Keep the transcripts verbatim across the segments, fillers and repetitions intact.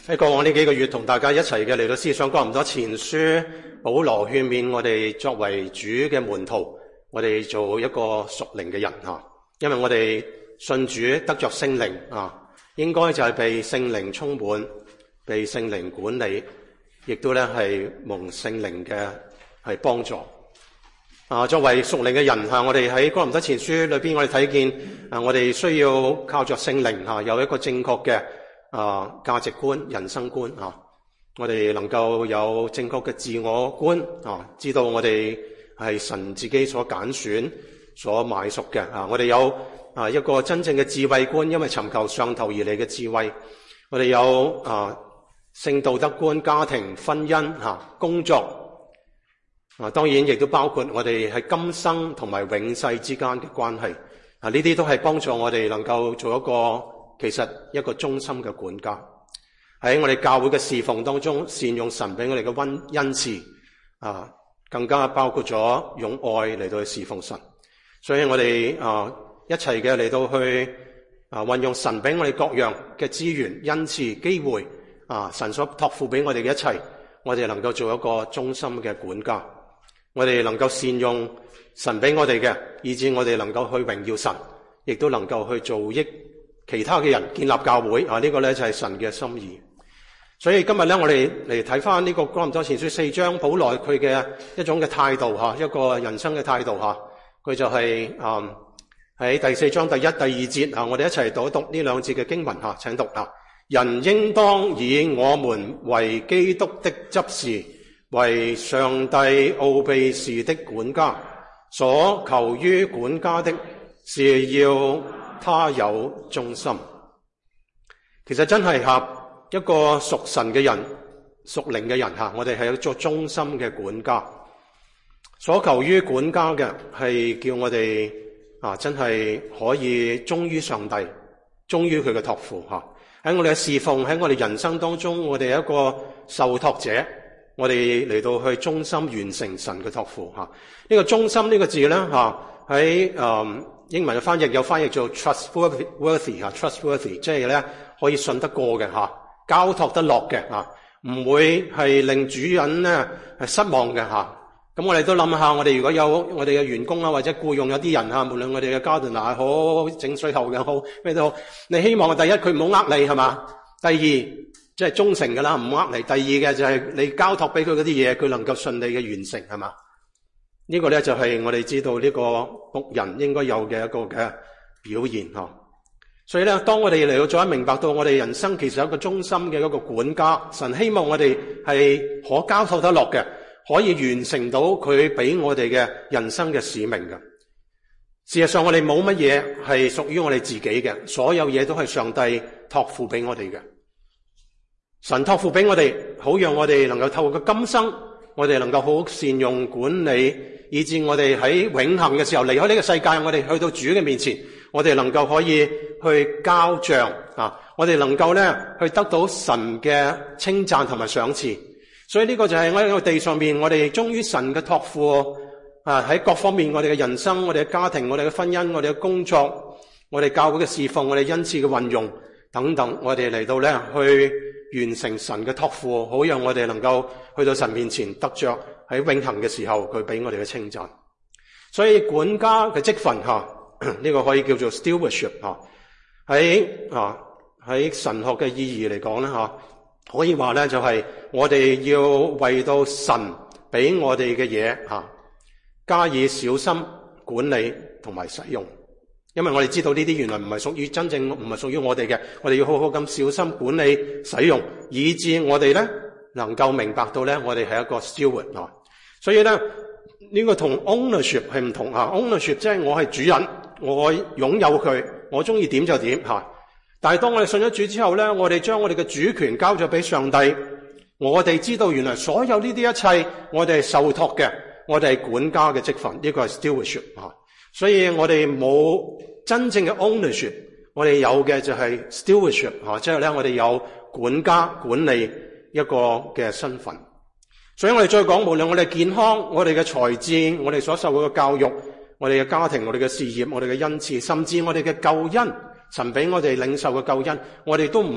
喺過往呢幾個月同大家一齊嘅嚟到思想哥林多前書，保羅勸勉我哋作為主嘅門徒，我哋做一個屬靈嘅人啊，因為我哋信主得着聖靈啊，應該就係被聖靈充滿，被聖靈管理，亦都咧係蒙聖靈嘅係幫助啊。作為屬靈嘅人啊，我哋喺哥林多前書裏邊，我哋睇見啊，我哋需要靠着聖靈啊，有一個正確嘅啊價值觀、人生觀啊，我哋能夠有正確嘅自我觀啊，知道我哋係神自己所揀選、所買贖嘅啊，我哋有啊一個真正嘅智慧觀，因為尋求上頭而嚟嘅智慧，我哋有啊聖道德觀、家庭、婚姻、啊工作啊，當然亦都包括我哋係今生同埋永世之間嘅關係啊，呢啲都係幫助我哋能夠做一個其實一個忠心嘅管家。喺我哋教會嘅侍奉當中，善用神俾我哋嘅恩恩賜啊，更加包括咗用愛嚟到去侍奉神。所以我哋啊一齊嘅嚟到去啊運用神俾我哋各樣嘅資源、恩賜、機會啊，神所託付俾我哋嘅一切，我哋能夠做一個忠心嘅管家。我哋能夠善用神俾我哋嘅，以致我哋能夠去榮耀神，亦都能夠去造益其他嘅人，建立教會啊！呢、這個咧就係神嘅心意。所以今日咧，我哋嚟睇翻呢個哥林多前書四章，保羅佢嘅一種嘅態度吓，一個人生嘅態度吓。佢就係啊喺第四章第一、第二節啊，我哋一齊讀一讀呢兩節嘅經文吓，請讀啊！人應當以我們為基督的執事，為上帝奧秘事的管家，所求於管家的是要他有忠心。其實真係吓一個屬神嘅人、屬靈嘅人吓，我哋係一個忠心嘅管家。所求於管家嘅係叫我哋啊，真係可以忠於上帝，忠於佢嘅託付吓。喺我哋嘅侍奉，喺我哋人生當中，我哋係一個受託者，我哋嚟到去忠心完成神嘅託付吓。呢、這個忠心呢個字咧吓喺誒。英文嘅翻譯有翻譯做 trustworthy 吓 trustworthy 即係咧可以信得過嘅吓，交託得落嘅吓，唔會係令主人咧係失望嘅吓。咁我哋都諗下，我哋如果有我哋嘅員工啊，或者僱用有啲人吓，無論我哋嘅 gardener 好，整水喉嘅好，咩都好，你希望第一佢唔好呃你係嘛？第二即係忠誠噶啦，唔呃你。第二嘅就係你交託俾佢嗰啲嘢，佢能夠順利嘅完成係嘛？呢個咧就係我哋知道呢個僕人應該有嘅一個嘅表現嗬。所以咧，當我哋嚟到再明白到我哋人生其實有一個忠心嘅一個管家，神希望我哋係可交託得落嘅，可以完成到佢俾我哋嘅人生嘅使命嘅。事實上，我哋冇乜嘢係屬於我哋自己嘅，所有嘢都係上帝託付俾我哋嘅。神託付俾我哋，好讓我哋能夠透過今生，我哋能夠好好善用管理，以致我哋喺永恆嘅時候離開呢個世界，我哋去到主嘅面前，我哋能夠可以去交賬啊！我哋能夠咧去得到神嘅稱讚同埋賞賜。所以呢個就係我喺個地上面，我哋忠於神嘅託付啊！喺各方面，我哋嘅人生、我哋嘅家庭、我哋嘅婚姻、我哋嘅工作、我哋教會嘅侍奉、我哋恩賜嘅運用等等，我哋嚟到咧去完成神嘅託付，好讓我哋能夠去到神面前得着喺永恆嘅時候佢俾我哋嘅稱讚。所以管家嘅職分吓，呢個可以叫做 stewardship 吓，喺啊喺神學嘅意義嚟講咧吓，可以話咧就係我哋要為到神俾我哋嘅嘢吓加以小心管理同埋使用。因為我哋知道呢啲原來唔係屬於真正唔係屬於我哋嘅，我哋要好好咁小心管理使用，以致我哋咧能夠明白到咧，我哋係一個 steward 啊。所以咧呢、這個同 ownership 係唔同啊。ownership 即係我係主人，我擁有佢，我中意點就點吓。但係當我哋信咗主之後咧，我哋將我哋嘅主權交咗俾上帝，我哋知道原來所有呢啲一切，我哋係受託嘅，我哋係管家嘅職分，呢、這個係 stewardship 啊。所以我哋冇真正嘅 ownership， 我哋有嘅就係 stewardship 吓，即係咧我哋有管家管理一個嘅身份。所以我哋再講，無論我哋健康、我哋嘅財智、我哋所受嘅教育、我哋嘅家庭、我哋嘅事業、我哋嘅恩賜，甚至我哋嘅救恩，神俾我哋領受嘅救恩，我哋都唔係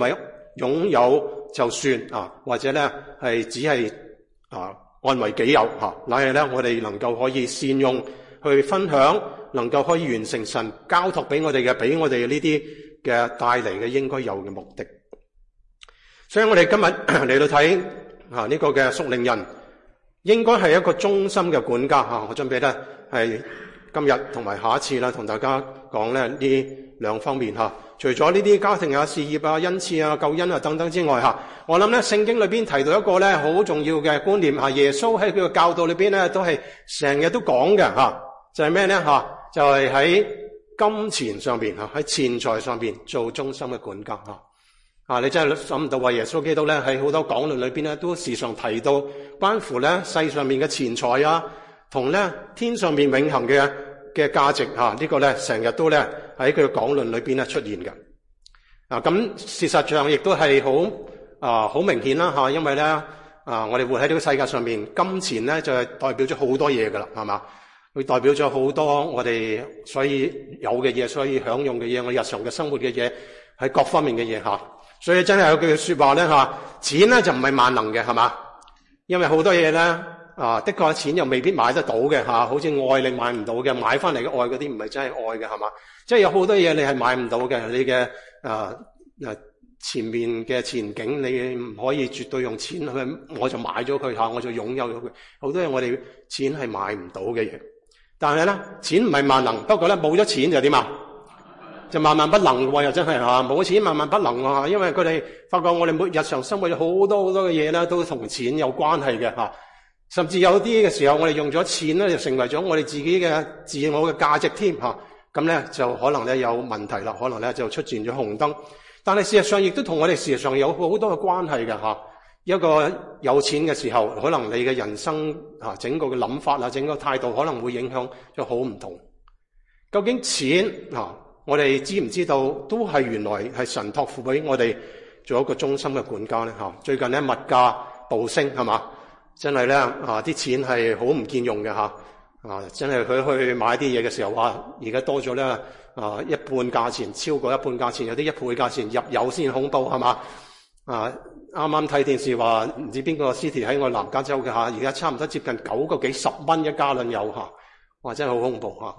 擁有就算啊，或者咧係只係啊按為己有吓，乃係咧我哋能夠可以善用去分享，能夠可以完成神交託俾我哋嘅，俾我哋呢啲嘅帶嚟嘅應該有嘅目的。所以我哋今日嚟到睇啊呢個嘅屬靈人，應該係一個忠心嘅管家吓。我準備咧係今日同埋下一次啦，同大家講咧呢兩方面吓。除咗呢啲家庭啊、事業啊、恩賜啊、救恩啊等等之外吓，我諗咧聖經裏邊提到一個咧好重要嘅觀念吓，耶穌喺佢嘅教導裏邊咧都係成日都講嘅吓，就係咩咧吓？就係喺金錢上邊吓，喺錢財上邊做忠心嘅管家吓。啊，你真係諗唔到話耶穌基督咧喺好多講論裏邊咧都時常提到關乎咧世上面嘅錢財啊，同咧天上面永恆嘅嘅價值吓，呢個咧成日都咧喺佢嘅講論裏邊咧出現嘅。啊，咁事實上亦都係好啊好明顯啦吓，因為咧啊我哋活喺呢個世界上面，金錢咧就係代表咗好多嘢噶啦，係嘛？佢代表咗好多我哋所以有嘅嘢，所以享用嘅嘢，我哋日常嘅生活嘅嘢，係各方面嘅嘢吓。所以真係有句說話咧吓，錢咧就唔係萬能嘅，係嘛？因為好多嘢咧啊，的確錢又未必買得到嘅吓，好似愛你買唔到嘅，買翻嚟嘅愛嗰啲唔係真係愛嘅，係嘛？即係有好多嘢你係買唔到嘅，你嘅啊啊前面嘅前景你唔可以絕對用錢去，我就買咗佢吓，我就擁有咗佢。好多嘢我哋錢係買唔到嘅嘢，但係咧錢唔係萬能，不過咧冇咗錢就點啊？就萬萬不能喎，又真係吓，冇錢萬萬不能喎，因為佢哋發覺我哋每日常生活有好多好多嘅嘢咧，都同錢有關係嘅吓，甚至有啲嘅時候，我哋用咗錢咧，就成為咗我哋自己嘅自我嘅價值添吓，咁咧就可能咧有問題啦，可能咧就出現咗紅燈。但係事實上亦都同我哋事實上有好多嘅關係嘅吓。一個有錢嘅時候，可能你嘅人生吓整個嘅諗法啊，整個態度可能會影響咗好唔同。究竟錢啊？我哋知唔知道都係原來係神託付俾我哋做一個忠心嘅管家咧吓？最近咧物價暴升係嘛，真係咧啊啲錢係好唔見用嘅吓啊！真係佢去買啲嘢嘅時候，哇！而家多咗咧啊一半價錢，超過一半價錢，有啲一倍價錢，入油先恐怖係嘛啊！啱啱睇電視話唔知邊個 city 喺我南加州嘅吓，而家差唔多接近九個幾十蚊一加侖油吓，哇！真係好恐怖吓。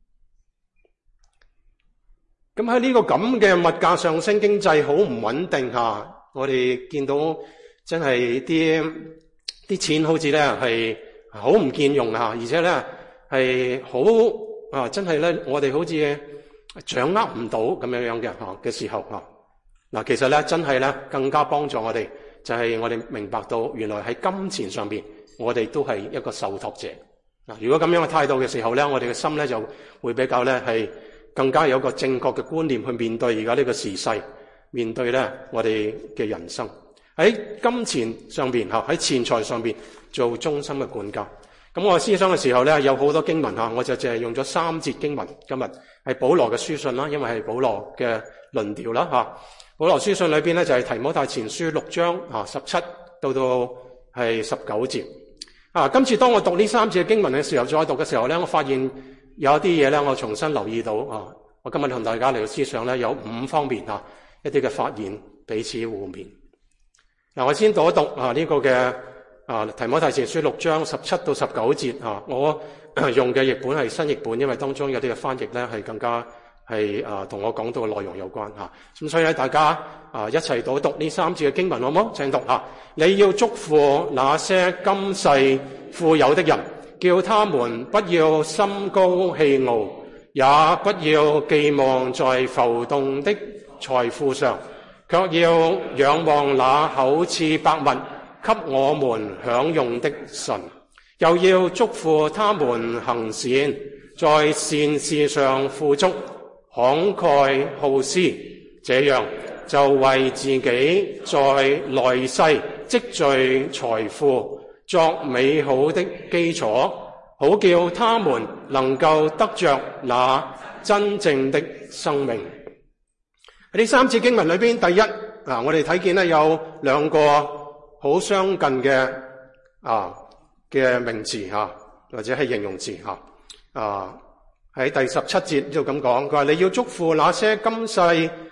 咁喺呢個咁嘅物價上升，經濟好唔穩定下，我哋見到真係啲啲錢好似咧係好唔見用吓，而且咧係好啊，真係咧我哋好似掌握唔到咁樣樣嘅吓嘅時候吓。嗱，其實咧真係咧更加幫助我哋，就係我哋明白到原來喺金錢上邊，我哋都係一個受託者。嗱，如果咁樣嘅態度嘅時候咧，我哋嘅心咧就會比較咧係。更加有一個正確嘅觀念去面對而家呢個時勢，面對咧我哋嘅人生喺金錢上邊吓，喺錢財上邊做忠心嘅管家。咁我思想嘅時候咧，有好多經文吓，我就淨係用咗三節經文。今日係保羅嘅書信啦，因為係保羅嘅論調啦吓。保羅書信裏邊咧就係提摩太前書六章啊十七到到係十九節啊。今次當我讀呢三節嘅經文嘅時候，再讀嘅時候咧，我發現。有一啲嘢咧，我重新留意到啊！我今日同大家嚟到思想咧，有五方面啊，一啲嘅發現彼此互勉。嗱，我先讀一讀啊呢個嘅啊提摩太前書六章十七到十九節啊，我用嘅譯本係新譯本，因為當中有啲嘅翻譯咧係更加係啊同我講到嘅內容有關吓。咁所以咧，大家啊一齊讀一讀呢三節嘅經文好冇？請讀吓，你要囑咐那些今世富有的人。叫他們不要心高氣傲，也不要寄望在浮動的財富上，卻要仰望那厚賜百物給我們享用的神。又要囑咐他們行善，在善事上富足，慷慨好施，這樣就為自己在來世積聚財富，作美好的基礎，好叫他們能夠得着那真正的生命。喺呢三節經文裏邊，第一啊，我哋睇見咧有兩個好相近嘅啊嘅名詞吓，或者係形容詞吓啊。喺第十七節就咁講，佢話你要囑咐那些今世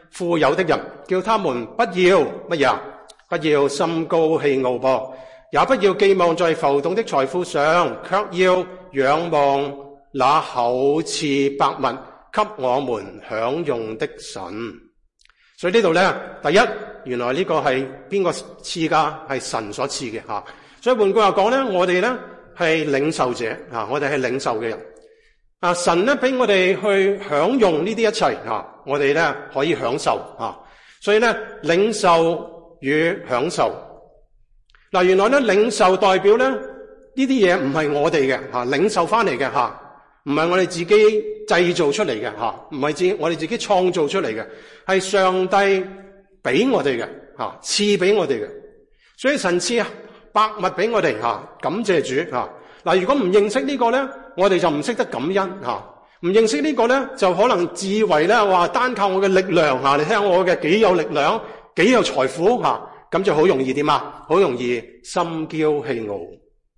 富有的人，叫他們不要乜嘢？不要心高氣傲噃，也不要寄望在浮動的財富上，卻要仰望那厚賜百物給我們享用的神。所以呢度咧，第一，原來呢個係邊個賜噶？係神所賜嘅吓。所以換句話講咧，我哋咧係領受者吓，我哋係領受嘅人。啊，神咧俾我哋去享用呢啲一切吓，我哋咧可以享受吓。所以咧，領受與享受。嗱，原來咧領受代表咧呢啲嘢唔係我哋嘅吓，領受翻嚟嘅吓，唔係我哋自己製造出嚟嘅吓，唔係自我哋自己創造出嚟嘅，係上帝俾我哋嘅吓，賜俾我哋嘅。所以神賜百物俾我哋吓，感謝主吓。嗱，如果唔認識呢個咧，我哋就唔識得感恩吓。唔認識呢個咧，就可能自以為咧話單靠我嘅力量吓，你聽我嘅幾有力量，幾有財富吓，咁就好容易點啊？好容易心驕氣傲。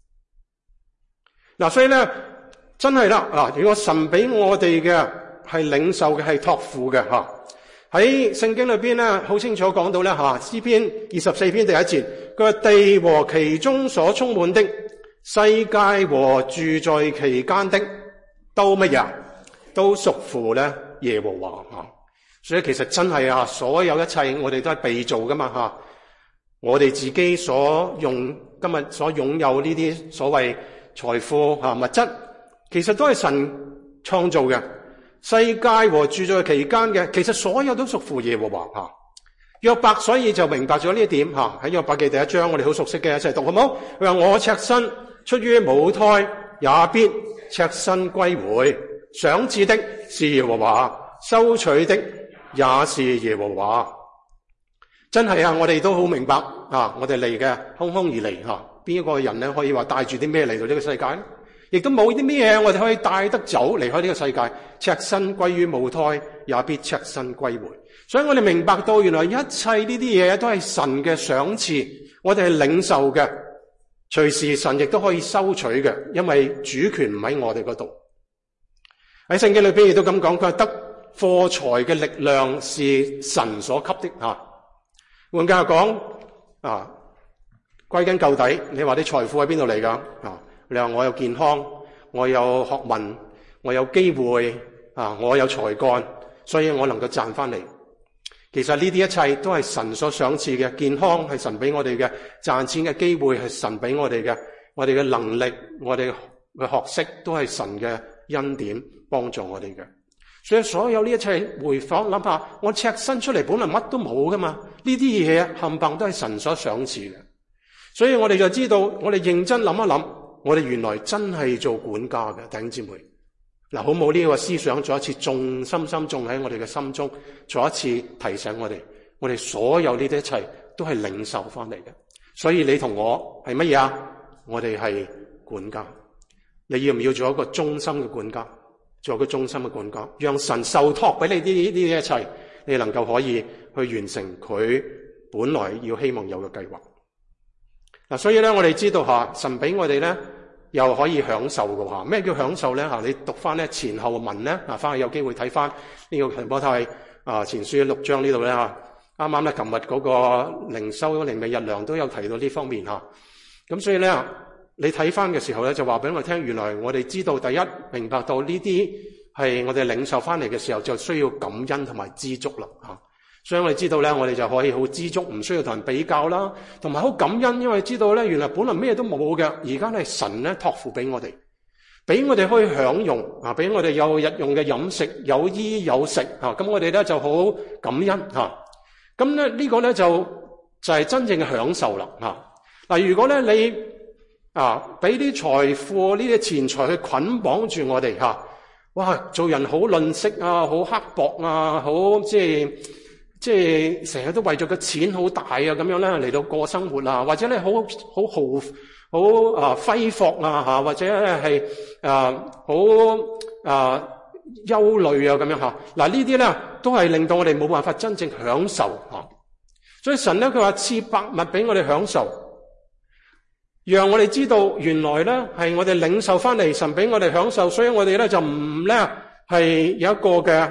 嗱，所以咧真係啦啊！如果神俾我哋嘅係領受嘅係託付嘅吓，喺聖經裏邊咧好清楚講到咧吓，詩篇二十四篇第一節，佢話地和其中所充滿的，世界和住在其間的，都乜嘢？都屬乎咧耶和華吓。所以其實真係啊，所有一切我哋都係被造噶嘛吓。我哋自己所用今日所擁有呢啲所謂財富吓物質，其實都係神創造嘅。世界和住在其間嘅，其實所有都屬乎耶和華吓。約伯所以就明白咗呢一點吓，喺約伯記第一章我哋好熟悉嘅，一齊讀好唔好？佢話我赤身出於母胎，也必赤身歸回。賞賜的是耶和華，收取的也是耶和華。真係啊，我哋都好明白啊，我哋嚟嘅空空而嚟吓，邊一個人咧可以話帶住啲咩嚟到呢個世界咧？亦都冇啲咩嘢我哋可以帶得走離開呢個世界。赤身歸於母胎，也必赤身歸回。所以我哋明白到原來一切呢啲嘢都係神嘅賞賜，我哋係領受嘅，隨時神亦都可以收取嘅，因為主權唔喺我哋嗰度。喺聖經裏邊亦都咁講，佢話得貨財嘅力量是神所給的吓。換句話講啊，歸根究底，你話啲財富喺邊度嚟噶啊？你話我有健康，我有學問，我有機會啊，我有才幹，所以我能夠賺翻嚟。其實呢啲一切都係神所賞賜嘅，健康係神俾我哋嘅，賺錢嘅機會係神俾我哋嘅，我哋嘅能力，我哋嘅學識都係神嘅恩典幫助我哋嘅。所以所有呢一切回訪諗下，我赤身出嚟本來乜都冇噶嘛，呢啲嘢冚唪唥都係神所賞賜嘅。所以我哋就知道，我哋認真諗一諗，我哋原來真係做管家嘅弟兄姊妹。嗱，好冇呢個思想再一次種深深種喺我哋嘅心中，再一次提醒我哋，我哋所有呢啲一切都係領受翻嚟嘅。所以你同我係乜嘢啊？我哋係管家。你要唔要做一個忠心嘅管家？做一個忠心嘅管家，讓神受託俾你呢啲一切，你能夠可以去完成佢本來要希望有嘅計劃。嗱，所以咧，我哋知道吓，神俾我哋咧，又可以享受嘅吓。咩叫享受咧？吓，你讀翻咧前後文咧，啊，翻去有機會睇翻呢個提摩太啊前書六章呢度咧吓。啱啱咧，琴日嗰個靈修靈味日糧都有提到呢方面吓。咁所以咧，你睇翻嘅時候咧，就話俾我聽，原來我哋知道第一明白到呢啲係我哋領受翻嚟嘅時候，就需要感恩同埋知足啦吓。所以我哋知道咧，我哋就可以好知足，唔需要同人比較啦，同埋好感恩，因為知道咧，原來本來咩都冇嘅，而家係神咧託付俾我哋，俾我哋可以享用啊，俾我哋有日用嘅飲食，有衣有食啊，咁我哋咧就好感恩吓。咁咧呢個咧就就係真正嘅享受啦吓。嗱，如果咧你啊俾啲財富呢啲錢財去捆綁住我哋吓，哇，做人好吝惜啊，好刻薄啊，好即係。即係成日都為咗個錢好大啊，咁樣咧嚟到過生活啊，或者咧好好豪好啊揮霍啊吓，或者咧係啊好啊憂慮啊咁樣吓。嗱，呢啲咧都係令到我哋冇辦法真正享受吓。所以神咧佢話賜百物俾我哋享受，讓我哋知道原來咧係我哋領受翻嚟，神俾我哋享受，所以我哋咧就唔咧係有一個嘅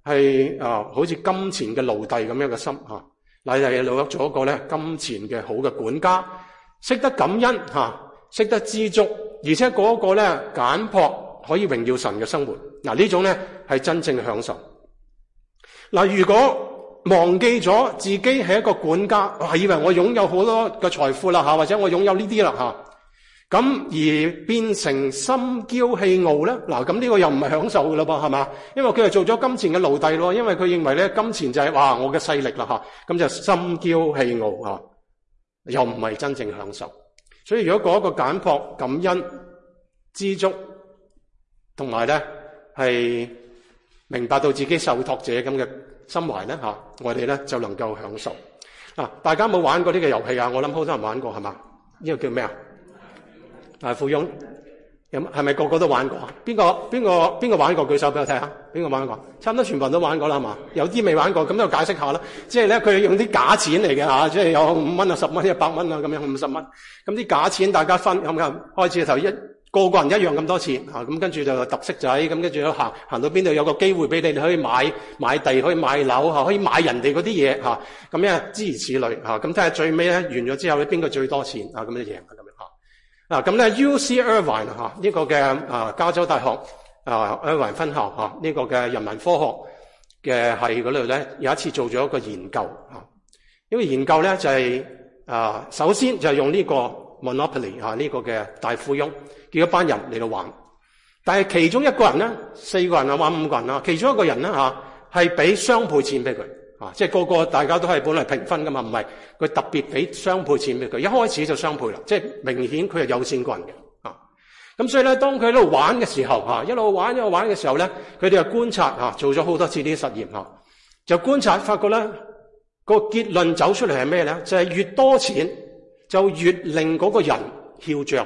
係啊，好似金錢嘅奴隸咁樣嘅心吓，乃係攞咗一個咧金錢嘅好嘅管家，識得感恩吓，識得知足，而且嗰個咧簡樸可以榮耀神嘅生活。嗱，呢種咧係真正嘅享受。嗱，如果忘記咗自己係一個管家，係以為我擁有好多嘅財富啦吓，或者我擁有呢啲啦吓，咁而變成心驕氣傲咧，嗱，咁呢個又唔係享受噶啦噃，係嘛？因為佢係做咗金錢嘅奴隸咯，因為佢認為咧金錢就係哇我嘅勢力啦吓，咁就心驕氣傲吓，又唔係真正享受。所以如果嗰個簡樸、感恩、知足，同埋咧係明白到自己受託者咁嘅心懷咧吓，我哋咧就能夠享受。嗱，大家冇玩過呢個遊戲啊？我諗好多人玩過係嘛？呢個叫咩啊？大富翁，有係咪個個都玩過啊？邊個邊個邊個玩過？舉手俾我睇下，邊個玩過？差唔多全部人都玩過啦，係嘛？有啲未玩過，咁就解釋下啦。即係咧，佢用啲假錢嚟嘅吓，即係有五蚊啊、十蚊、一百蚊啊咁樣，五十蚊。咁啲假錢大家分咁啊，開始頭一個個人一樣咁多錢吓，咁跟住就揼骰仔，咁跟住行行到邊度有個機會俾你，你可以買買地，可以買樓吓，可以買人哋嗰啲嘢吓，咁咧諸如此類吓，咁睇下最尾咧完咗之後咧邊個最多錢啊，咁就贏啦咁樣吓。嗱，咁咧 U C Irvine 吓呢個嘅啊加州大學啊 Irvine 分校吓呢個嘅人文科學嘅系嗰度咧有一次做咗一個研究吓，呢個研究咧就係啊首先就係用呢個 Monopoly 吓呢個嘅大富翁叫一班人嚟到玩，但係其中一個人咧四個人啊玩五個人啊，其中一個人咧吓係俾雙倍錢俾佢。啊！即係個個大家都係本來平分噶嘛，唔係佢特別俾雙倍錢俾佢，一開始就雙倍啦，即係明顯佢係有錢過人嘅啊！咁所以咧，當佢喺度玩嘅時候，吓一路玩一路玩嘅時候咧，佢哋就觀察吓，做咗好多次呢啲實驗吓，就觀察發覺咧個結論走出嚟係咩咧？就係越多錢就越令嗰個人囂張。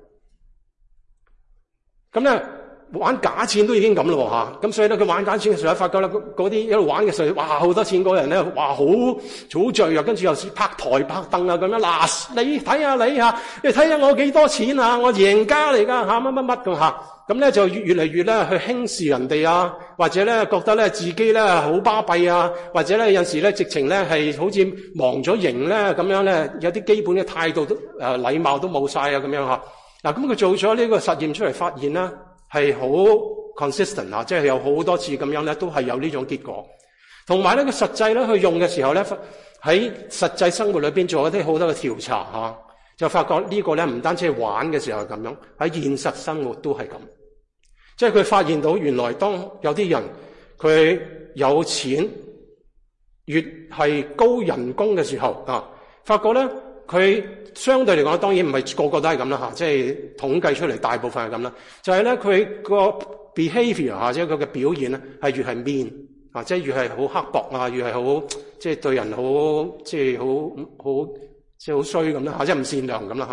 咁咧。玩假錢都已經咁咯吓，咁所以咧佢玩假錢嘅時候，發覺咧嗰啲一路玩嘅時候，哇好多錢嗰個人咧，哇好好醉啊，跟住又拍台拍凳啊咁樣，嗱你睇下你吓，你睇下我幾多錢啊，我贏家嚟噶吓，乜乜乜咁吓，咁咧就越越嚟越咧去輕視人哋啊，或者咧覺得咧自己咧好巴閉啊，或者咧有陣時咧直情咧係好似忘咗形咧咁樣咧，有啲基本嘅態度都誒禮貌都冇晒啊咁樣吓。嗱咁佢做咗呢個實驗出嚟，發現啦。係好 consistent 啊，即係有好多次咁樣咧，都係有呢種結果。同埋咧，佢實際咧去用嘅時候咧，喺實際生活裏邊做一啲好多嘅調查吓，就發覺呢個咧唔單止係玩嘅時候係咁樣，喺現實生活都係咁。即係佢發現到原來當有啲人佢有錢，越係高人工嘅時候啊，發覺咧佢。相對嚟講，當然唔係個個都係咁啦吓，即係統計出嚟大部分係咁啦。就係咧，佢個 behavior 吓，即係佢嘅表現咧，係越係 mean 啊，即係越係好刻薄啊，越係好即係對人好即係好好即係好衰咁啦吓，即係唔善良咁啦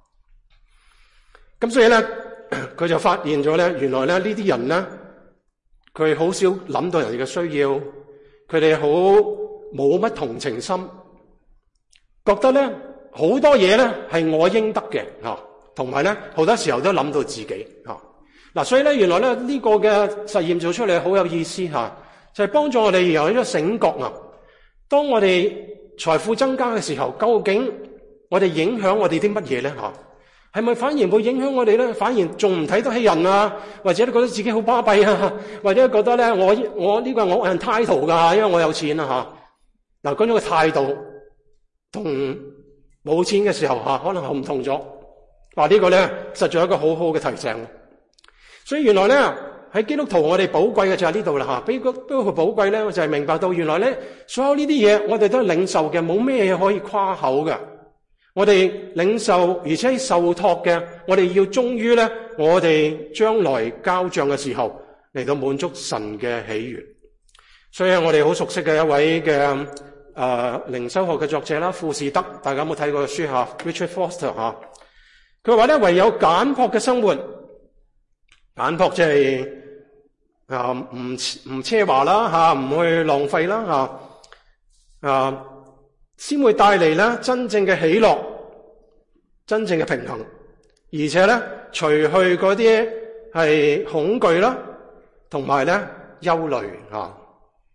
吓。咁所以咧，佢就發現咗咧，原來咧呢啲人咧，佢好少諗到人哋嘅需要，佢哋好冇乜同情心，覺得咧。好多嘢咧係我應得嘅吓，同埋咧好多時候都諗到自己吓。嗱，所以咧原來咧呢個嘅實驗做出嚟好有意思吓，就係幫助我哋有一個醒覺啊。當我哋財富增加嘅時候，究竟我哋影響我哋啲乜嘢咧吓？係咪反而會影響我哋咧？反而仲唔睇得起人啊？或者覺得自己好巴閉啊？或者覺得咧我我呢個係我 entitled 噶，因為我有錢啊吓。嗱，嗰種嘅態度同冇錢嘅時候吓，可能好唔同咗。話呢個咧，實在係一個好好嘅提醒。所以原來咧喺基督徒我哋寶貴嘅就係呢度啦吓。俾個俾個寶貴咧，我就係明白到原來咧所有呢啲嘢，我哋都係領受嘅，冇咩嘢可以誇口嘅。我哋領受而且受託嘅，我哋要忠於咧，我哋將來交賬嘅時候嚟到滿足神嘅喜悅。所以我哋好熟悉嘅一位嘅。誒、呃，靈修學嘅作者啦，富士德，大家有冇睇過書吓 ？Richard Foster 吓，佢話咧，唯有簡樸嘅生活，簡樸即係啊，唔唔奢華啦吓，唔去浪費啦吓，啊，先會帶嚟咧真正嘅喜樂，真正嘅平衡，而且咧除去嗰啲係恐懼啦，同埋咧憂慮吓。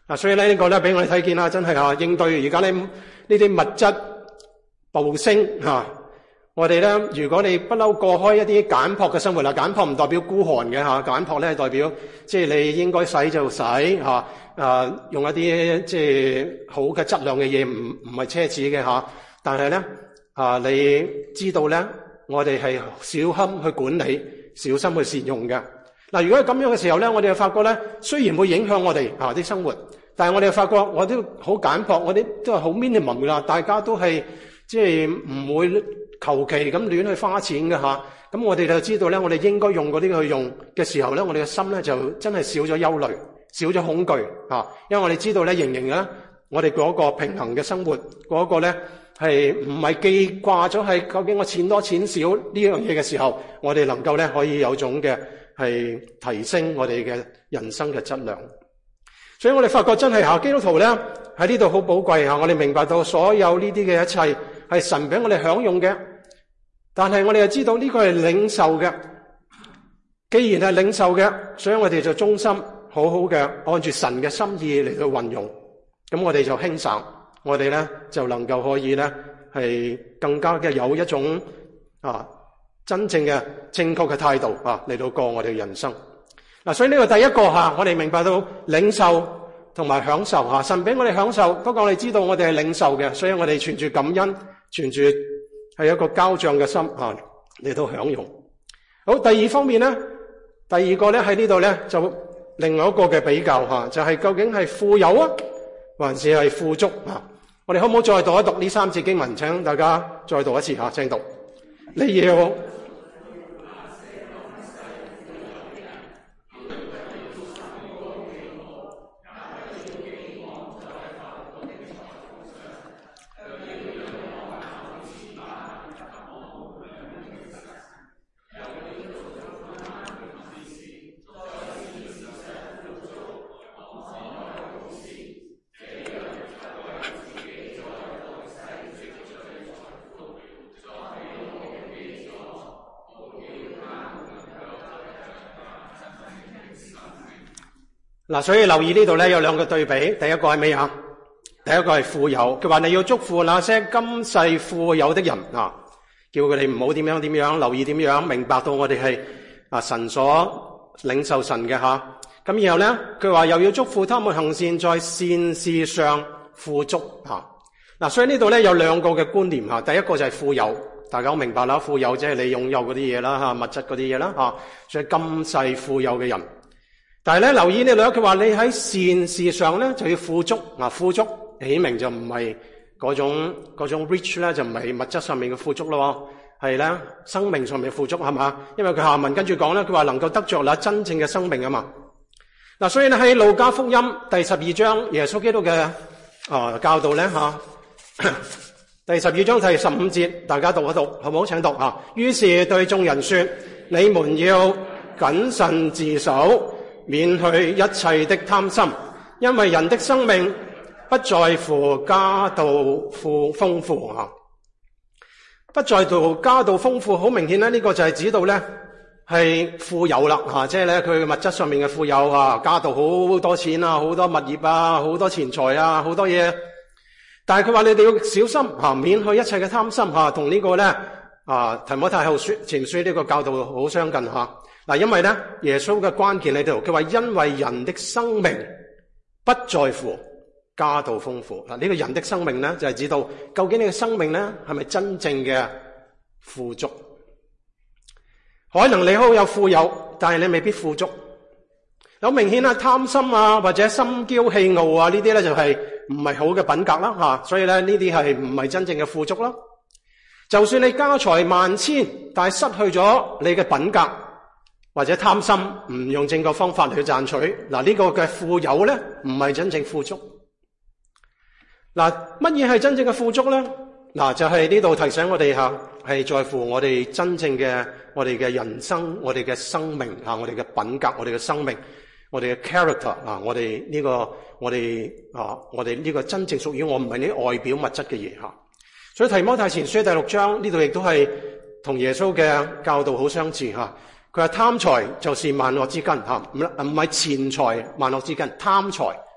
嗱，所以咧呢個咧俾我哋睇見啦，真係啊應對而家咧呢啲物質暴升吓。我哋咧，如果你不嬲過開一啲簡樸嘅生活啦，簡樸唔代表孤寒嘅吓，簡樸咧係代表即係你應該使就使吓，啊用一啲即係好嘅質量嘅嘢，唔唔係奢侈嘅吓。但係咧啊，你知道咧，我哋係小心去管理，小心去善用嘅。嗱，如果係咁樣嘅時候咧，我哋就發覺咧，雖然會影響我哋啊啲生活，但係我哋就發覺我都好簡樸，我哋都係好 minimum 噶啦，大家都係即係唔會求其咁亂去花錢嘅吓。咁我哋就知道咧，我哋應該用嗰啲去用嘅時候咧，我哋嘅心咧就真係少咗憂慮，少咗恐懼吓。因為我哋知道咧，仍然咧，我哋嗰個平衡嘅生活嗰個咧係唔係記掛咗係究竟我錢多錢少呢樣嘢嘅時候，我哋能夠咧可以有種嘅係提升我哋嘅人生嘅質量。所以我哋發覺真係吓基督徒咧喺呢度好寶貴吓，我哋明白到所有呢啲嘅一切係神俾我哋享用嘅，但係我哋又知道呢個係領受嘅。既然係領受嘅，所以我哋就忠心好好嘅按住神嘅心意嚟到運用，咁我哋就輕省，我哋咧就能夠可以咧係更加嘅有一種啊真正嘅正確嘅態度啊嚟到過我哋嘅人生。嗱，所以呢個第一個吓，我哋明白到領受同埋享受吓，神俾我哋享受，不過我哋知道我哋係領受嘅，所以我哋存住感恩，存住係一個交賬嘅心吓嚟到享用。好，第二方面咧，第二個咧喺呢度咧就另外一個嘅比較吓，就係究竟係富有啊，還是係富足啊？我哋可唔可以再讀一讀呢三節經文？請大家再讀一次吓，請讀。你要嗱，所以留意呢度咧有兩個對比，第一個係咩啊？第一個係富有，佢話你要祝福那些今世富有的人啊，叫佢哋唔好點樣點樣，留意點樣，明白到我哋係啊神所領受神嘅吓。咁然後咧，佢話又要祝福他們行善，在善事上富足吓。嗱，所以呢度咧有兩個嘅觀念吓，第一個就係富有，大家好明白啦，富有即係你擁有嗰啲嘢啦吓，物質嗰啲嘢啦吓，所以今世富有嘅人。但係咧，留意呢度，佢話你喺善事上咧就要富足。嗱，富足起名就唔係嗰種嗰種 rich 咧，就唔係物質上面嘅富足咯，係咧生命上面嘅富足係嘛？因為佢下文跟住講咧，佢話能夠得着啦真正嘅生命啊嘛。嗱，所以咧喺路加福音第十二章耶穌基督嘅啊、呃、教導咧吓，第十二章第十五節，大家讀一讀好唔好？請讀吓。於是對眾人說：你們要謹慎自守，免去一切的貪心，因為人的生命不在乎家道富豐富吓，不在乎家道豐富，好明顯咧，呢個就係指到咧係富有啦吓，即係咧佢物質上面嘅富有啊，家道好多錢啊，好多物業啊，好多錢財啊，好多嘢。但係佢話你哋要小心吓，免去一切嘅貪心吓，同呢個咧啊提摩太後書前書呢個教導好相近吓。嗱，因為咧耶穌嘅關鍵喺度，佢話因為人的生命不在乎家道豐富。嗱，呢個人的生命咧就係指到究竟你嘅生命咧係咪真正嘅富足？可能你好有富有，但係你未必富足。有明顯啊貪心啊或者心驕氣傲啊呢啲咧就係唔係好嘅品格啦吓，所以咧呢啲係唔係真正嘅富足啦。就算你家財萬千，但係失去咗你嘅品格，或者貪心唔用正確方法去賺取，嗱、這、呢個嘅富有咧唔係真正富足。嗱，乜嘢係真正嘅富足咧？嗱，就係呢度提醒我哋吓，係在乎我哋真正嘅我哋嘅人生，我哋嘅生命吓，我哋嘅品格，我哋嘅生命，我哋嘅 character 啊，我哋呢個我哋啊，我哋呢個真正屬於我，唔係啲外表物質嘅嘢吓。所以提摩太前書第六章呢度亦都係同耶穌嘅教導好相似吓。佢話貪財就是萬惡之根吓，唔唔係錢財萬惡之根，貪財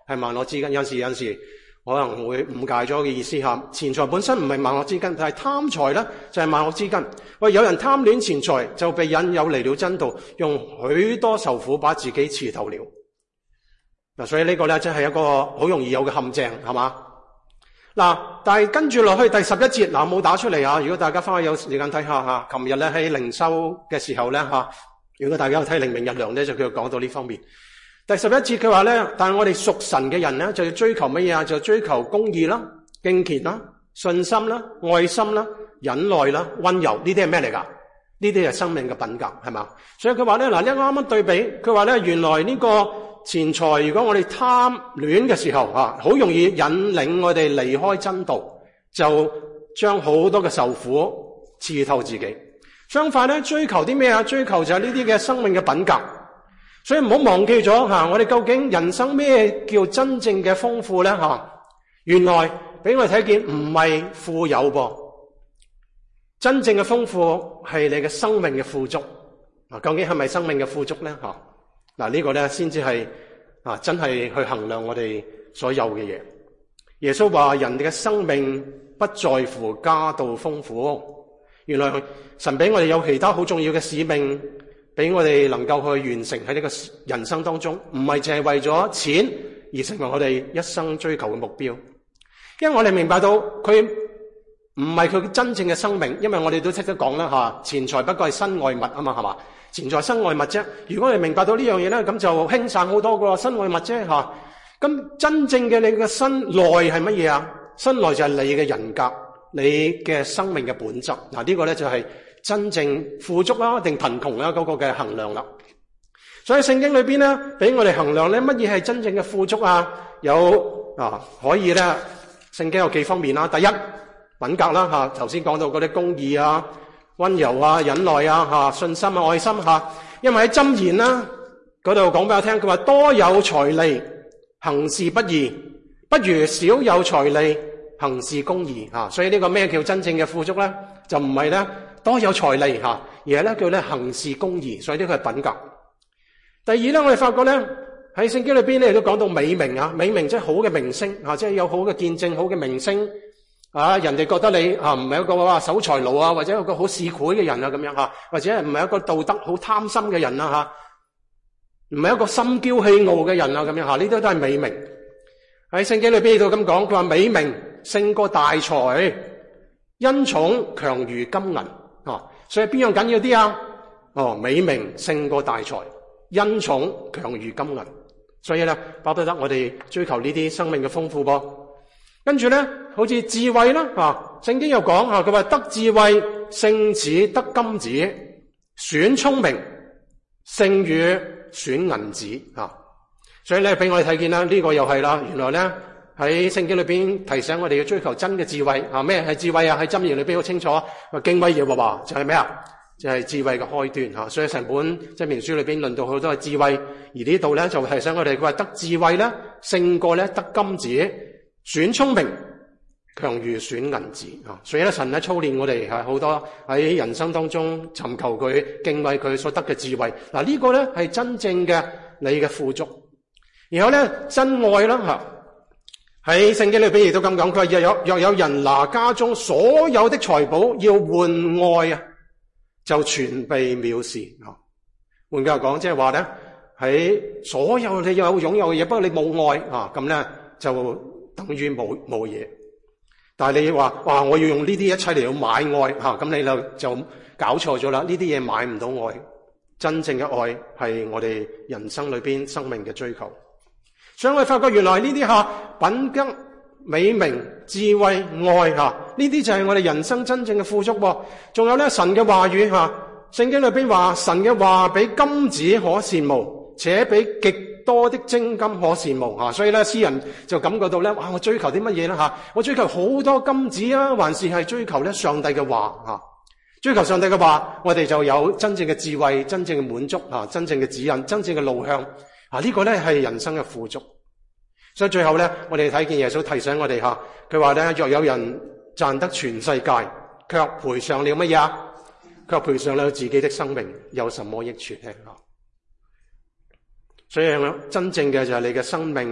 係萬惡之根。有時有時可能會誤解咗嘅意思吓，錢財本身唔係萬惡之根，但係貪財咧就係萬惡之根。喂，有人貪戀錢財，就被引誘離了真道，用許多愁苦把自己刺透了。嗱，所以呢個咧真係一個好容易有嘅陷阱，係嘛？嗱，但係跟住落去第十一節，嗱冇打出嚟啊！如果大家翻去有時間睇下吓，琴日咧喺靈修嘅時候咧吓，如果大家有睇靈命日糧咧，就佢講到呢方面。第十一節佢話咧，但係我哋屬神嘅人咧，就要追求乜嘢啊？就追求公義啦、敬虔啦、信心啦、愛心啦、忍耐啦、溫柔，呢啲係咩嚟噶？呢啲係生命嘅品格，係嘛？所以佢話咧，嗱，一啱啱對比，佢話咧，原來呢個錢財，如果我哋貪戀嘅時候啊，好容易引領我哋離開真道，就將好多嘅受苦刺透自己。相反咧，追求啲咩啊？追求就係呢啲嘅生命嘅品格。所以唔好忘記咗吓，我哋究竟人生咩叫真正嘅豐富咧吓？原來俾我哋睇見唔係富有噃，真正嘅豐富係你嘅生命嘅富足。啊，究竟係咪生命嘅富足咧吓？嗱，呢個咧先至係啊，真係去衡量我哋所有嘅嘢。耶穌話：人哋嘅生命不在乎家道豐富。原來神俾我哋有其他好重要嘅使命。俾我哋能夠去完成喺呢個人生當中，唔係淨係為咗錢而成為我哋一生追求嘅目標。因為我哋明白到佢唔係佢真正嘅生命，因為我哋都識得講啦吓，錢財不過係身外物啊嘛，係嘛？錢財身外物啫。如果我哋明白到呢樣嘢咧，咁就輕省好多個身外物啫吓。咁真正嘅你嘅身內係乜嘢啊？身內就係你嘅人格，你嘅生命嘅本質。嗱，呢個咧就係真正富足啦，定貧窮啦，嗰個嘅衡量啦。所以聖經裏邊咧，俾我哋衡量咧，乜嘢係真正嘅富足啊？有啊，可以咧，聖經有幾方面啦。第一，品格啦吓，頭先講到嗰啲公義啊、溫柔啊、忍耐啊、吓信心啊、愛心吓。因為喺箴言啦嗰度講俾我聽，佢話多有財利，行事不義，不如少有財利，行事公義吓。所以呢個咩叫真正嘅富足咧？就唔係咧。多有財利吓，而係咧叫咧行事公義，所以呢個係品格。第二咧，我哋發覺咧喺聖經裏邊咧都講到美名啊，美名即係好嘅名聲啊，即係有好嘅見證、好嘅名聲啊，人哋覺得你啊唔係一個話守財奴啊，或者一個好市儈嘅人啊咁樣吓，或者係唔係一個道德好貪心嘅人啊吓，唔係一個心驕氣傲嘅人啊咁樣吓，呢啲都係美名。喺聖經裏邊都咁講，佢話美名勝過大財，恩寵強如金銀。哦，所以邊樣緊要啲啊？哦，美名勝過大財，恩寵強如金銀。所以咧，巴不得我哋追求呢啲生命嘅豐富噃。跟住咧，好似智慧啦，啊，聖經又講啊，佢話得智慧勝似得金子，選聰明勝於選銀子啊。所以咧，俾我哋睇見啦，呢個又係啦，原來咧喺聖經裏邊提醒我哋要追求真嘅智慧啊！咩係智慧啊？喺箴言裏邊好清楚，話敬畏耶和華就係咩啊？就係、是、智慧嘅開端吓。所以成本箴言書裏邊論到好多係智慧，而呢度咧就提醒我哋，佢話得智慧咧勝過咧得金子，選聰明強如選銀子啊！所以咧神咧操練我哋係好多喺人生當中尋求佢敬畏佢所得嘅智慧。嗱、這個、呢個咧係真正嘅你嘅富足。然後咧真愛啦吓。喺聖經裏邊亦都咁講，佢話若有若有人拿家中所有的財寶要換愛啊，就全被藐視。換句話講，即係話咧喺所有你有擁有嘅嘢，不過你冇愛啊，咁咧就等於冇冇嘢。但係你話哇，我要用呢啲一切嚟到買愛吓，咁你就就搞錯咗啦。呢啲嘢買唔到愛，真正嘅愛係我哋人生裏邊生命嘅追求。所以我哋發覺原來呢啲吓品格、美名、智慧、愛吓，呢啲就係我哋人生真正嘅富足。仲有咧神嘅話語吓，聖經裏邊話神嘅話比金子可羨慕，且比極多的精金可羨慕吓。所以咧詩人就感覺到咧，哇！我追求啲乜嘢啦吓？我追求好多金子啊，還是係追求咧上帝嘅話吓？追求上帝嘅話，我哋就有真正嘅智慧、真正嘅滿足吓、真正嘅指引、真正嘅路向。啊！呢個咧係人生嘅富足，所以最後咧，我哋睇見耶穌提醒我哋吓，佢話咧，若有人賺得全世界，卻賠上了乜嘢啊？卻賠上了自己的生命，有什麼益處咧？所以真正嘅就係你嘅生命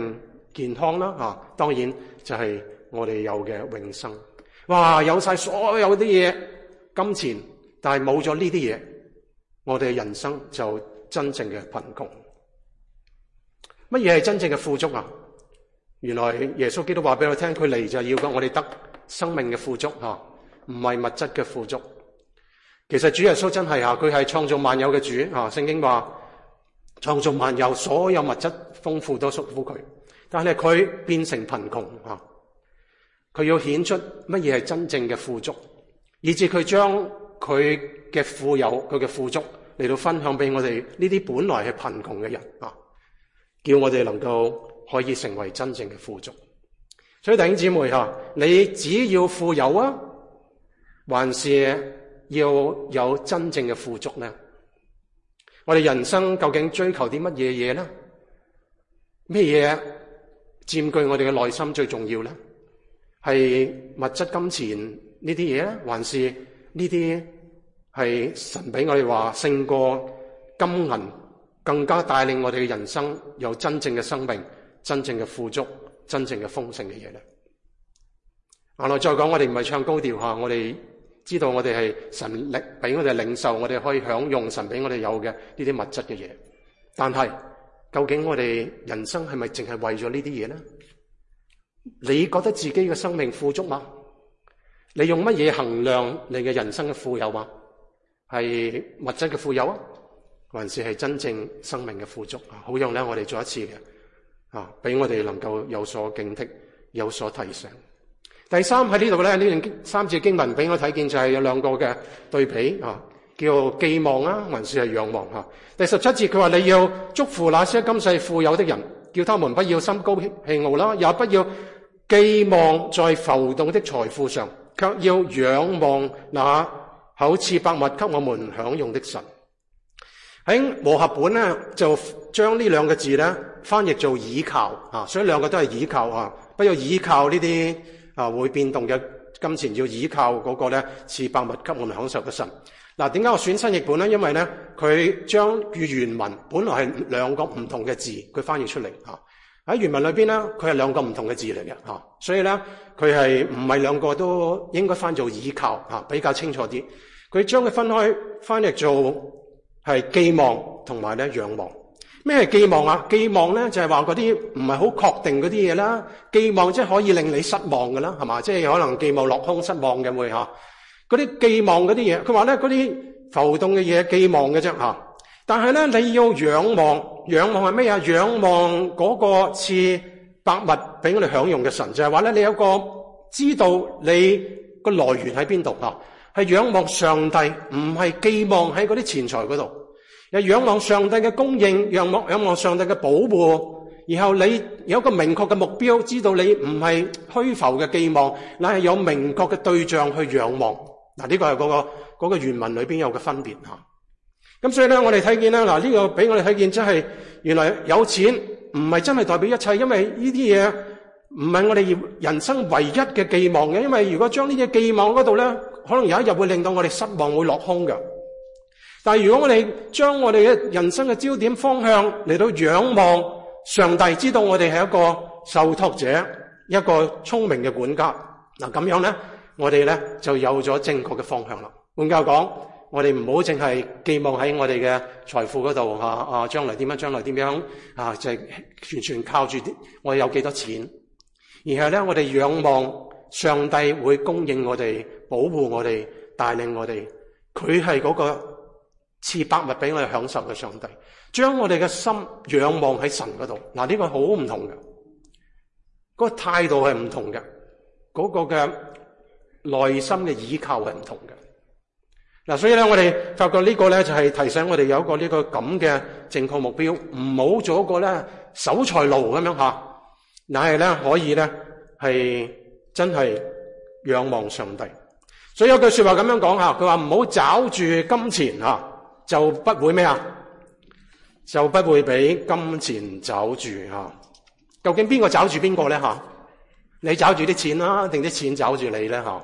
健康啦，啊，當然就係我哋有嘅永生。哇，有晒所有啲嘢，金錢，但係冇咗呢啲嘢，我哋嘅人生就真正嘅貧窮。乜嘢係真正嘅富足啊？原來耶穌基督話俾我聽，佢嚟就係要我哋得生命嘅富足，吓，唔係物質嘅富足。其實主耶穌真係啊，佢係創造萬有嘅主啊。聖經話創造萬有，所有物質豐富都屬乎佢，但係佢變成貧窮啊。佢要顯出乜嘢係真正嘅富足，以致佢將佢嘅富有、佢嘅富足嚟到分享俾我哋呢啲本來係貧窮嘅人啊，叫我哋能夠可以成為真正嘅富足。所以弟兄姊妹吓，你只要富有啊，還是要有真正嘅富足呢？我哋人生究竟追求啲乜嘢嘢呢？咩嘢佔據我哋嘅內心最重要呢？係物質金錢呢啲嘢咧，還是呢啲係神俾我哋話勝過金銀，更加帶領我哋嘅人生有真正嘅生命、真正嘅富足、真正嘅豐盛嘅嘢咧？後來再講，我哋唔係唱高調吓，我哋知道我哋係神力俾我哋領受，我哋可以享用神俾我哋有嘅呢啲物質嘅嘢。但係究竟我哋人生係咪淨係為咗呢啲嘢咧？你覺得自己嘅生命富足嗎？你用乜嘢衡量你嘅人生嘅富有嗎？係物質嘅富有啊，還是係真正生命嘅富足啊？好讓咧，我哋做一次嘅啊，俾我哋能夠有所警惕，有所提醒。第三喺呢度咧，呢段三節經文俾我睇見就係有兩個嘅對比啊，叫寄望啊，還是係仰望啊。第十七節佢話，你要祝福那些今世富有的人，叫他們不要心高氣傲啦，也不要寄望在浮動的財富上，卻要仰望那厚賜百物給我們享用的神。喺和合本咧，就將呢兩個字咧翻譯做倚靠啊，所以兩個都係倚靠啊，不要倚靠呢啲啊會變動嘅金錢，要倚靠嗰個咧賜百物給我們享受嘅神。嗱，點解我選新譯本咧？因為咧佢將與原文本來係兩個唔同嘅字，佢翻譯出嚟吓。喺原文裏邊咧，佢係兩個唔同嘅字嚟嘅吓，所以咧佢係唔係兩個都應該翻做倚靠吓，比較清楚啲。佢將佢分開翻譯做係寄望同埋咧仰望。咩係寄望啊？寄望咧就係話嗰啲唔係好確定嗰啲嘢啦。寄望即係可以令你失望嘅啦，係嘛？即係可能寄望落空失望嘅會吓。嗰啲寄望嗰啲嘢，佢話咧嗰啲浮動嘅嘢寄望嘅啫吓。但係咧你要仰望，仰望係咩啊？仰望嗰個賜百物俾我哋享用嘅神，就係話咧你有個知道你個來源喺邊度啊？係仰望上帝，唔係寄望喺嗰啲錢財嗰度。係仰望上帝嘅供應，仰望仰望上帝嘅保護，然後你有一個明確嘅目標，知道你唔係虛浮嘅寄望，乃係有明確嘅對象去仰望。嗱，呢個係嗰個嗰個原文裏邊有嘅分別吓。咁所以咧，我哋睇見啦，嗱，呢個俾我哋睇見，真係原來有錢唔係真係代表一切，因為呢啲嘢唔係我哋人生唯一嘅寄望嘅。因為如果將呢啲寄望嗰度咧，可能有一日會令到我哋失望，會落空嘅。但係如果我哋將我哋嘅人生嘅焦點方向嚟到仰望上帝，知道我哋係一個受託者，一個聰明嘅管家，嗱，咁樣咧，我哋咧就有咗正確嘅方向啦。換句話講，我哋唔好淨係寄望喺我哋嘅財富嗰度吓啊，將來點樣，將來點樣啊，就係完全靠住啲我哋有幾多錢，而係咧我哋仰望上帝會供應我哋、保護我哋、帶領我哋，佢係嗰個賜百物俾我哋享受嘅上帝，將我哋嘅心仰望喺神嗰度。嗱，呢個好唔同嘅，嗰個態度係唔同嘅，嗰個嘅內心嘅依靠係唔同嘅。嗱，所以咧，我哋發覺呢個咧就係提醒我哋有一個呢個咁嘅正確目標，唔好做一個咧守財奴咁樣吓，乃係咧可以咧係真係仰望上帝。所以有句說話咁樣講吓，佢話唔好找住金錢吓，就不會咩啊？就不會俾金錢找住吓。究竟邊個找住邊個咧吓？你找住啲錢啦，定啲錢找住你咧吓？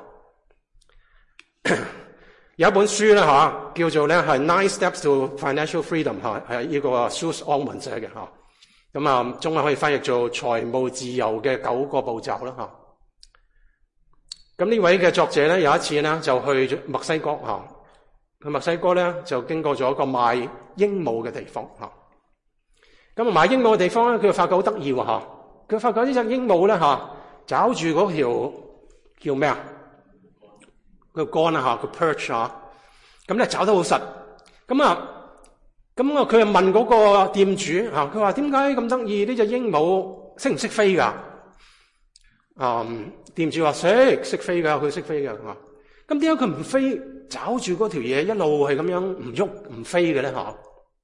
有一本書咧吓，叫做咧係 Nine Steps to Financial Freedom 吓，係呢個 Suze Orman 寫嘅吓。 咁啊，中文可以翻譯做財務自由嘅九個步驟啦吓。咁呢位嘅作者咧，有一次咧就去墨西哥吓，去墨西哥咧就經過咗一個賣鸚鵡嘅地方吓。咁啊賣鸚鵡嘅地方咧，佢就發覺好得意喎吓，佢發覺呢隻鸚鵡咧吓，找住嗰條叫咩啊？個杆啊吓，個 perch 啊，咁咧找得好實。咁啊，咁啊佢就問嗰個店主吓，佢話點解咁得意？呢隻鸚鵡識唔識飛噶？嗯，店主話識，識飛噶，佢識飛噶。咁點解佢唔飛？找住嗰條嘢一路係咁樣唔喐唔飛嘅咧吓？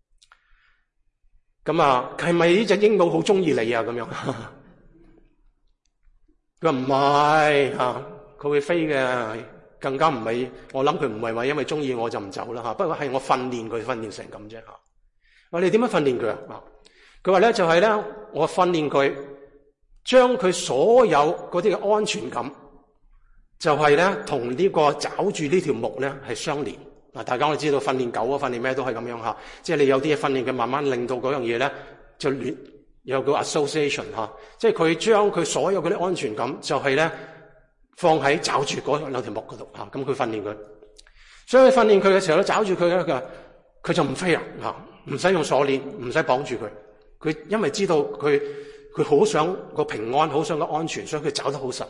咁啊，係咪呢隻鸚鵡好中意你啊？咁樣？佢話唔係吓，佢會飛嘅。更加唔係，我諗佢唔係話因為中意我就唔走啦吓，不過係我訓練佢訓練成咁啫吓。我哋點樣訓練佢啊？佢話咧就係咧，我訓練佢將佢所有嗰啲嘅安全感，就係咧同呢個抓住呢條木咧係相連。嗱，大家我知道訓練狗啊，訓練咩都係咁樣吓，即係你有啲嘢訓練佢，慢慢令到嗰樣嘢咧就亂有個 association 吓，即係佢將佢所有嗰啲安全感就係咧。放喺抓住嗰兩條木嗰度吓，咁佢訓練佢，所以訓練佢嘅時候咧，抓住佢咧，佢佢就唔飛啦吓，唔使用鎖鏈，唔使綁住佢，佢因為知道佢佢好想個平安，好想個安全，所以佢抓得好實。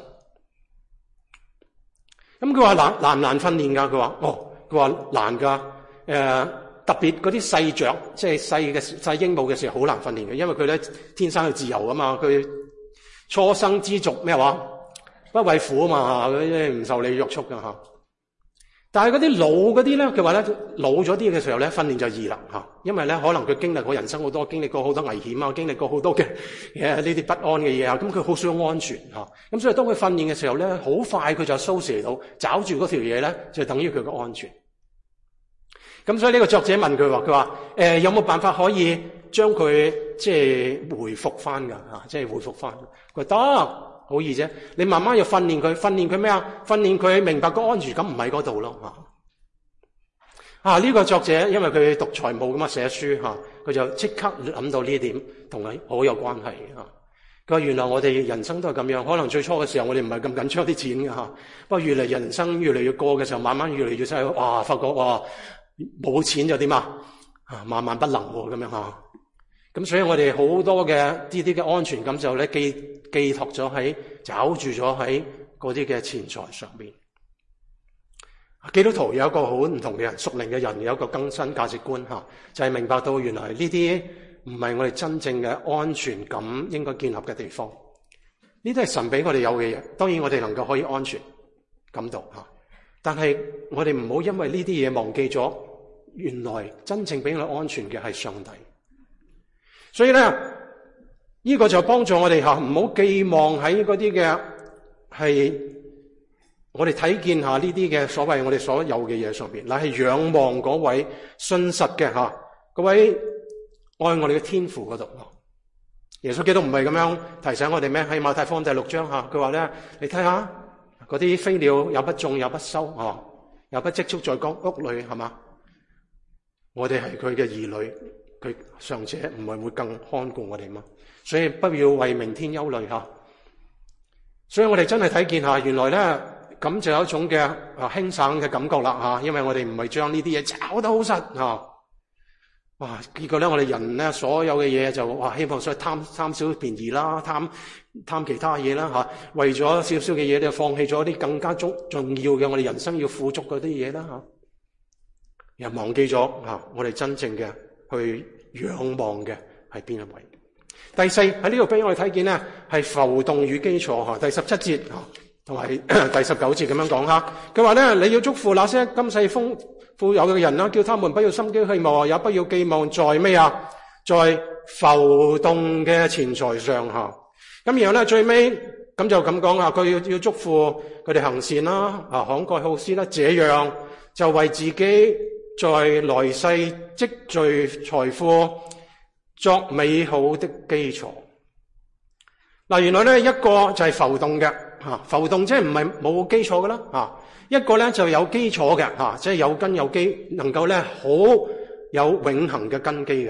咁佢話難難唔難訓練噶？佢話哦，佢話難噶，誒、呃、特別嗰啲細雀，即係細嘅細鸚鵡嘅時候好難訓練嘅，因為佢咧天生係自由啊嘛，佢初生之犢咩話？不畏虎啊嘛，嗰啲唔受你約束噶吓。但係嗰啲老嗰啲咧，佢話咧老咗啲嘅時候咧，訓練就易啦吓，因為咧可能佢經歷過人生好多，經歷過好多危險啊，經歷過好多嘅誒呢啲不安嘅嘢啊，咁佢好想安全吓。咁所以當佢訓練嘅時候咧，好快佢就收射到，找住嗰條嘢咧，就等於佢嘅安全。咁所以呢個作者問佢話，佢話誒有冇辦法可以將佢即係回復翻噶吓，即係回復翻？佢得。好易啫，你慢慢要訓練佢，訓練佢咩啊？訓練佢明白個安全感唔喺嗰度咯吓。啊呢、這個作者因為佢讀財務咁啊寫書吓，佢就即刻諗到呢點同佢好有關係吓。佢話原來我哋人生都係咁樣，可能最初嘅時候我哋唔係咁緊張啲錢嘅吓，不過越嚟人生越嚟越過嘅時候，慢慢越嚟越犀利，哇！發覺哇冇錢就點啊？啊萬萬不能咁樣吓。咁所以我哋好多嘅呢啲嘅安全感就咧寄寄託咗喺找住咗喺嗰啲嘅錢財上邊。基督徒有一個好唔同嘅人，屬靈嘅人有一個更新價值觀吓，就係明白到原來呢啲唔係我哋真正嘅安全感應該建立嘅地方。呢啲係神俾我哋有嘅嘢，當然我哋能夠可以安全感到吓，但係我哋唔好因為呢啲嘢忘記咗，原來真正俾我哋安全嘅係上帝。所以咧，呢、這個就幫助我哋吓，唔好寄望喺嗰啲嘅係我哋睇見下呢啲嘅所謂我哋所有嘅嘢上邊，乃係仰望嗰位信實嘅吓，嗰位愛我哋嘅天父嗰度。耶穌基督唔係咁樣提醒我哋咩？喺馬太福音第六章吓，佢話咧，你睇下嗰啲飛鳥又不種又不收，哦，又不積蓄在屋屋裏，係嘛？我哋係佢嘅兒女。佢尚且唔係會更看顧我哋嗎？所以不要為明天憂慮吓。所以我哋真係睇見吓，原來咧咁就有一種嘅啊輕省嘅感覺啦吓，因為我哋唔係將呢啲嘢炒得好實吓。哇！結果咧我哋人咧所有嘅嘢就哇希望所以貪貪少便宜啦，貪貪其他嘢啦吓，為咗少少嘅嘢就放棄咗啲更加重重要嘅我哋人生要富足嗰啲嘢啦吓，又忘記咗吓我哋真正嘅。去仰望嘅係邊一位？第四喺呢度俾我哋睇見咧，係浮動與基礎吓。第十七節同埋第十九節咁樣講吓。佢話咧，你要祝福那些今世豐富有嘅人啦，叫他們不要心驚氣冒，也不要寄望在咩啊？在浮動嘅錢財上吓。咁然後咧最尾咁就咁講啊，佢要要祝福佢哋行善啦，啊慷慨好施啦，這樣就為自己。在來世積聚財富，作美好的基礎。嗱，原來咧一個就係浮動嘅吓，浮動即係唔係冇基礎噶啦吓，一個咧就有基礎嘅吓，即係有根有基，能夠咧好有永恆嘅根基嘅。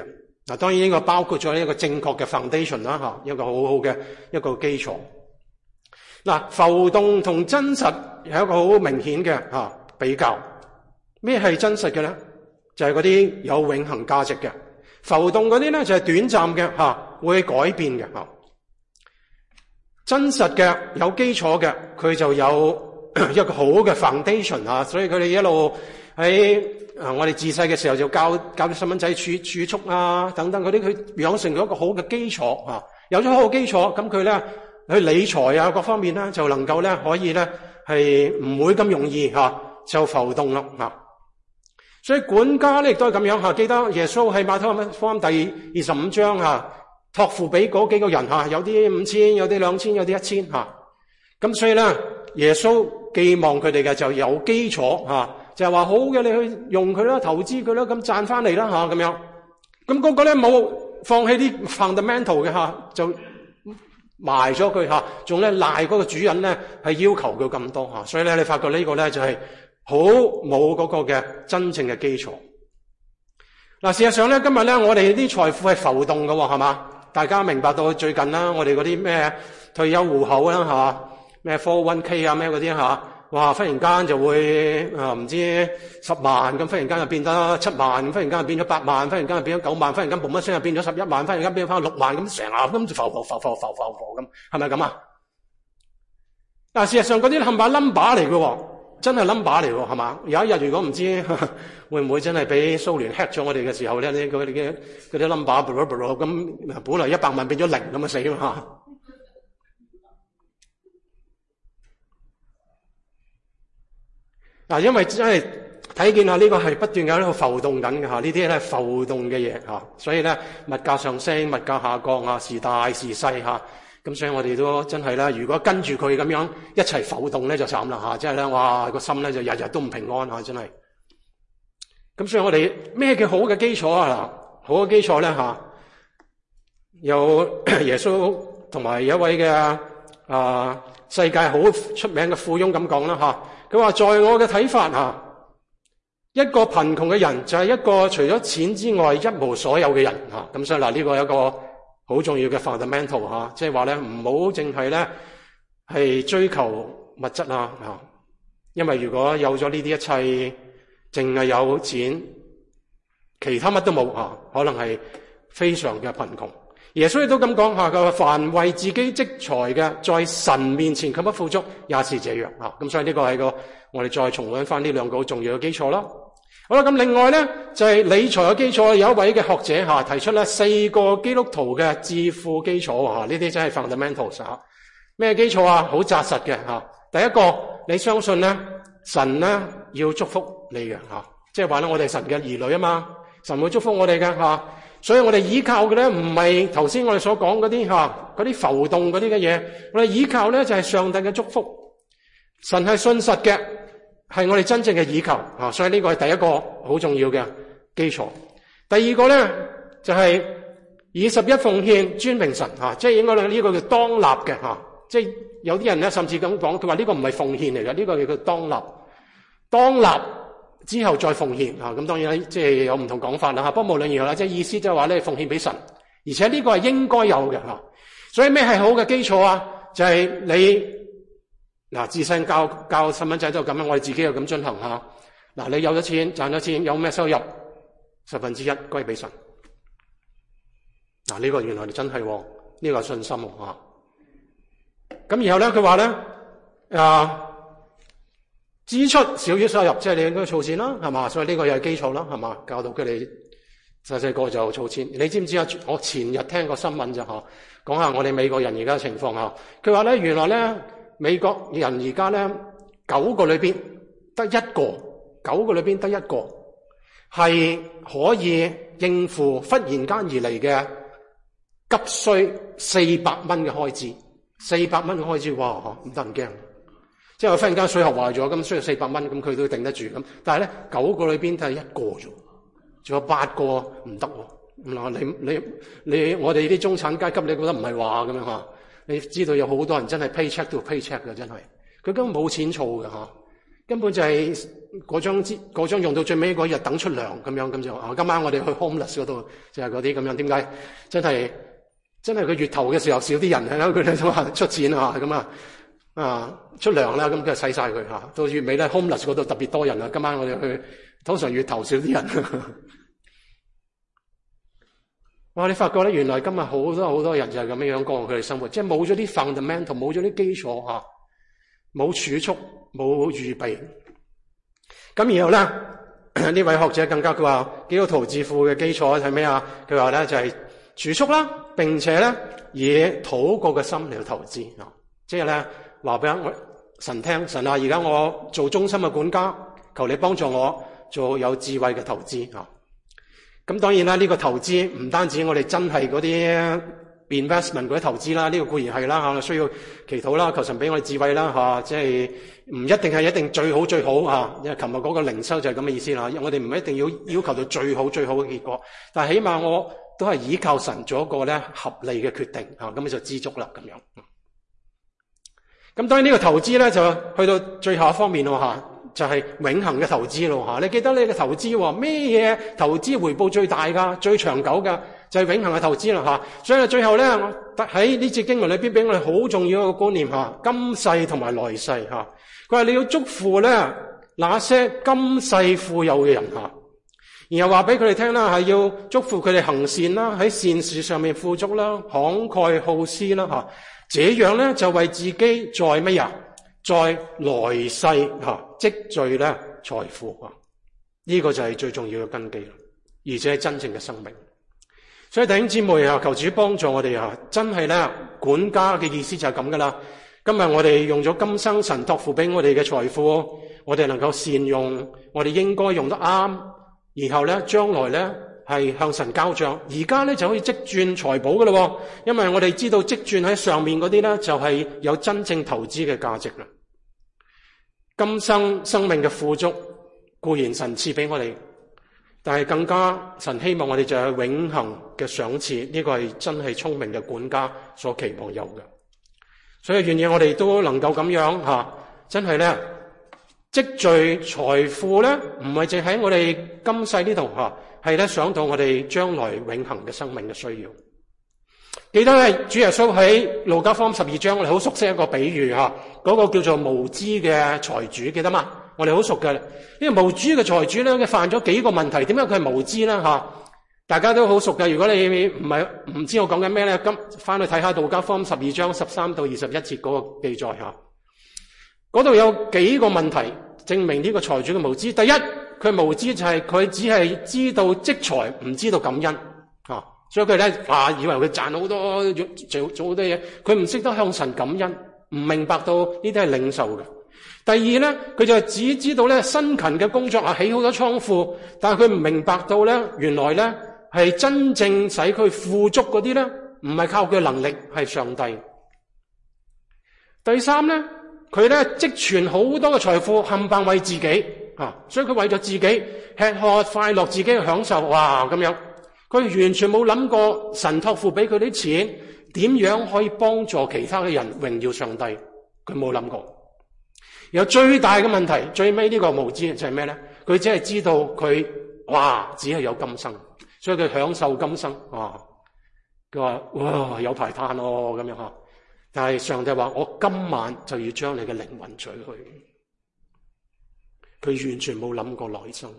嗱，當然呢個包括咗一個正確嘅 foundation 啦，吓，一個好好嘅一個基礎。嗱，浮動同真實係一個好明顯嘅吓比較。咩係真實嘅咧？就係嗰啲有永恆價值嘅。浮動嗰啲咧就係短暫嘅吓，會改變嘅吓。真實嘅有基礎嘅，佢就有一個好嘅 foundation 啊，所以佢哋一路喺啊我哋自細嘅時候就教教啲細蚊仔儲儲蓄啊等等嗰啲，佢養成咗一個好嘅基礎啊。有咗好嘅基礎，咁佢咧去理財啊各方面咧就能夠咧可以咧係唔會咁容易吓就浮動啦吓。所以管家咧亦都係咁樣吓，記得耶穌喺馬太福音第二十五章吓，託付俾嗰幾個人吓，有啲五千，有啲兩千，有啲一千吓。咁所以咧，耶穌寄望佢哋嘅就有基礎吓，就係話好嘅，你去用佢啦，投資佢啦，咁賺翻嚟啦吓，咁樣。咁嗰個咧冇放棄啲 fundamental 嘅吓，就埋咗佢吓，仲咧賴嗰個主人咧係要求佢咁多吓，所以咧你發覺呢個咧就係好冇嗰個嘅真正嘅基礎。嗱，事實上咧，今日咧我哋啲財富係浮動嘅，係嘛？大家明白到最近啦，我哋嗰啲咩退休戶口啦，吓咩 four one k 啊，咩嗰啲吓，哇！忽然間就會啊唔知十萬咁，忽然間就變得七萬，忽然間就變咗八萬，忽然間就變咗九萬，忽然間嘣一聲就變咗十一萬，忽然間變翻六萬咁，成日咁就浮浮浮浮浮浮浮咁，係咪咁啊？但係事實上嗰啲冚唪唥 number 嚟嘅。真係 number 嚟喎，係嘛？有一日如果唔知呵呵會唔會真係俾蘇聯 hack 咗我哋嘅時候咧，呢嗰啲嘅嗰啲 number 咁，本來一百萬變咗零咁啊死啦！嗱，因為真係睇見啊，呢個係不斷有呢個浮動緊嘅嚇，呢啲咧浮動嘅嘢嚇，所以咧物價上升、物價下降啊，時大時細嚇。咁所以我哋都真係啦，如果跟住佢咁樣一齊浮動咧，就慘啦吓，即係咧，哇個心咧就日日都唔平安吓，真係。咁所以我哋咩叫好嘅基礎啊？好嘅基礎咧吓，有耶穌同埋有一位嘅啊世界好出名嘅富翁咁講啦吓，佢話在我嘅睇法吓，一個貧窮嘅人就係一個除咗錢之外一無所有嘅人吓。咁所以嗱，呢個有一個好重要嘅 fundamental 吓，即係話咧唔好淨係咧係追求物質啊吓，因為如果有咗呢啲一切，淨係有錢，其他乜都冇吓，可能係非常嘅貧窮。耶穌亦都咁講吓，佢話凡為自己積財嘅，在神面前卻不富足，也是這樣吓。咁所以呢個係個我哋再重溫翻呢兩個好重要嘅基礎啦。好啦，咁另外咧就係理財嘅基礎，有一位嘅學者吓提出咧四個基督徒嘅致富基礎吓，呢啲真係 fundamentals 吓。咩基礎啊？好紮實嘅吓。第一個，你相信咧神咧要祝福你嘅吓，即係話咧我哋神嘅兒女啊嘛，神會祝福我哋嘅吓，所以我哋依靠嘅咧唔係頭先我哋所講嗰啲吓嗰啲浮動嗰啲嘅嘢，我哋依靠咧就係上帝嘅祝福，神係信實嘅。係我哋真正嘅倚靠啊，所以呢個係第一個好重要嘅基礎。第二個咧就係、是、以十一奉獻尊榮神啊，即係應該呢個叫當立嘅吓，即係有啲人咧甚至咁講，佢話呢個唔係奉獻嚟嘅，呢、這個叫做當立，當立之後再奉獻啊。咁當然咧即係有唔同講法啦吓，不過無論如何啦，即係意思即係話咧奉獻俾神，而且呢個係應該有嘅吓。所以咩係好嘅基礎啊？就係、是、你。嗱，自細教教細蚊仔都咁樣，我哋自己又咁進行下。嗱，你有咗錢賺咗錢，有咩收入？十分之一歸俾神。嗱，呢個原來你真係，呢、這個係信心啊。咁然後咧，佢話咧，啊，支出少於收入，即係你應該儲錢啦，係嘛？所以呢個又係基礎啦，係嘛？教導佢哋細細個就儲錢。你知唔知啊？我前日聽個新聞就吓，講下我哋美國人而家嘅情況啊。佢話咧，原來咧。美國人而家咧九個裏邊得一個，九個裏邊得一個係可以應付忽然間而嚟嘅急需四百蚊嘅開支，四百蚊嘅開支，哇唔得人驚！即係我忽然間水喉壞咗，咁需要四百蚊，咁佢都頂得住咁。但係咧九個裏邊得一個啫，仲有八個唔得。嗱，你你你我哋啲中產階級，你覺得唔係話咁樣吓？你知道有好多人真係 paycheck 到 paycheck 嘅，真係佢根本冇錢儲嘅吓， 根本就係嗰張嗰張用到最尾嗰日等出糧咁樣，咁就啊今晚我哋去 homeless 嗰度就係嗰啲咁樣。點解？真係真係佢月頭嘅時候少啲人，佢哋都話出錢啊咁啊啊出糧啦，咁佢就使晒佢吓。到月尾咧 homeless 嗰度特別多人啊，今晚我哋去，通常月頭少啲人。哇！你發覺咧，原來今日好多好多人就係咁樣樣過佢哋生活，即係冇咗啲 fundamental， 冇咗啲基礎吓，冇儲蓄，冇預備。咁然後咧，呢位學者更加佢話，基督徒致富嘅基礎係咩啊？佢話咧就係儲蓄啦，並且咧以禱告嘅心嚟去投資啊！即係咧話俾我神聽，神啊，而家我做中心嘅管家，求你幫助我做有智慧嘅投資啊！咁當然啦，呢個投資唔單止我哋真係嗰啲 investment 嗰啲投資啦，呢個固然係啦吓，需要祈禱啦，求神俾我哋智慧啦吓，即係唔一定係一定最好最好吓。因為琴日嗰個靈修就係咁嘅意思啦，我哋唔一定要要求到最好最好嘅結果，但係起碼我都係依靠神做一個咧合理嘅決定吓，咁你就知足啦咁樣。咁當然呢個投資咧就去到最後一方面咯吓。就係永恆嘅投資咯吓，你記得你嘅投資喎，咩嘢投資回報最大噶、最長久噶，就係永恆嘅投資啦吓。所以最後咧，喺呢節經文裏邊俾我哋好重要一個觀念吓，今世同埋來世吓。佢話你要祝福咧那些今世富有嘅人吓，然後話俾佢哋聽啦，係要祝福佢哋行善啦，喺善事上面富足啦，慷慨好施啦吓，這樣咧就為自己在乜嘢？在來世吓積聚咧財富啊，呢個就係最重要嘅根基，而且係真正嘅生命。所以弟兄姊妹啊，求主幫助我哋啊，真係咧管家嘅意思就係咁噶啦。今日我哋用咗今生神託付俾我哋嘅財富，我哋能夠善用，我哋應該用得啱，然後咧將來咧係向神交賬。而家咧就可以積轉財寶噶啦，因為我哋知道積轉喺上面嗰啲咧就係有真正投資嘅價值啦。今生生命嘅富足固然神賜俾我哋，但係更加神希望我哋就係永恆嘅賞賜，呢個係真係聰明嘅管家所期望有嘅。所以願意我哋都能夠咁樣吓，真係咧積聚財富咧，唔係淨喺我哋今世呢度吓，係咧想到我哋將來永恆嘅生命嘅需要。記得咧，主耶穌喺路加福音十二章，我哋好熟悉一個比喻吓，嗰個叫做無知嘅財主，記得嘛？我哋好熟嘅，呢個無知嘅財主咧，佢犯咗幾個問題，點解佢係無知咧？吓，大家都好熟嘅。如果你唔係唔知我講緊咩咧，今翻去睇下路加福音十二章十三到二十一節嗰個記載吓，嗰度有幾個問題證明呢個財主嘅無知。第一，佢無知就係佢只係知道積財，唔知道感恩啊。所以佢咧話以為佢賺好多做做好多嘢，佢唔識得向神感恩，唔明白到呢啲係領受嘅。第二咧，佢就只知道咧辛勤嘅工作啊，起好多倉庫，但係佢唔明白到咧，原來咧係真正使佢富足嗰啲咧，唔係靠佢嘅能力，係上帝。第三咧，佢咧積存好多嘅財富，冚唪唥為自己啊，所以佢為咗自己吃喝快樂，自己去享受，哇咁樣。佢完全冇諗過神託付俾佢啲錢點樣可以幫助其他嘅人榮耀上帝，佢冇諗過。有最大嘅問題，最尾呢個無知就係咩咧？佢只係知道佢哇，只係有今生，所以佢享受今生啊。佢話哇，有排嘆咯咁樣吓。但係上帝話我今晚就要將你嘅靈魂取去，佢完全冇諗過來生。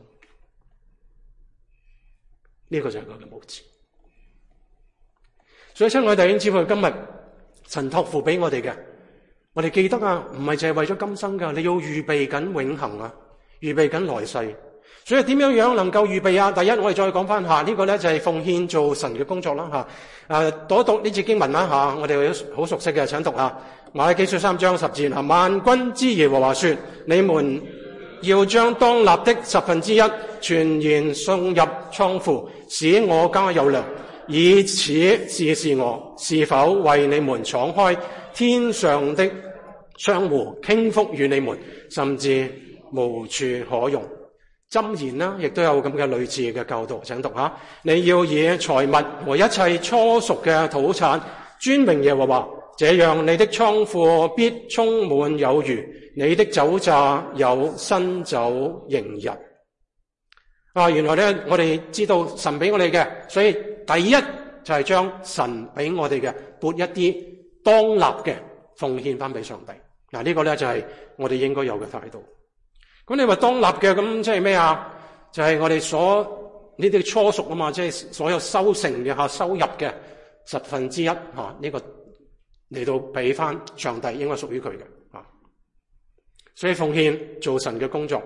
呢個就係佢嘅無知。所以親愛弟兄姊妹，今日神託付俾我哋嘅，我哋記得啊，唔係淨係為咗今生噶，你要預備緊永恆啊，預備緊來世。所以點樣樣能夠預備啊？第一，我哋再講翻下呢個咧，就係奉獻做神嘅工作啦吓。誒，讀一讀呢節經文啦吓，我哋好熟悉嘅，請讀下馬拉基書三章十節吓，萬軍之耶和華說：你們要將當納的十分之一全然送入倉庫，使我家有糧，以此試試我是否為你們敞開天上的窗戶，傾福與你們，甚至無處可容。箴言啦，亦都有咁嘅類似嘅教導，請讀下。你要以財物和一切初熟嘅土產尊榮耶和華，這樣你的倉庫必充滿有餘， 你的酒榨有新酒盈溢。啊，原來咧，我哋知道神俾我哋嘅，所以第一就係將神俾我哋嘅撥一啲當立嘅奉獻翻俾上帝。嗱、啊，呢、這個咧就係我哋應該有嘅態度。咁你話當立嘅，咁即係咩啊？就係、是、我哋所呢啲初熟啊嘛，即係所有收成嘅吓收入嘅十分之一吓，呢、啊這個嚟到俾翻上帝，應該屬於佢嘅啊。所以奉獻做神嘅工作。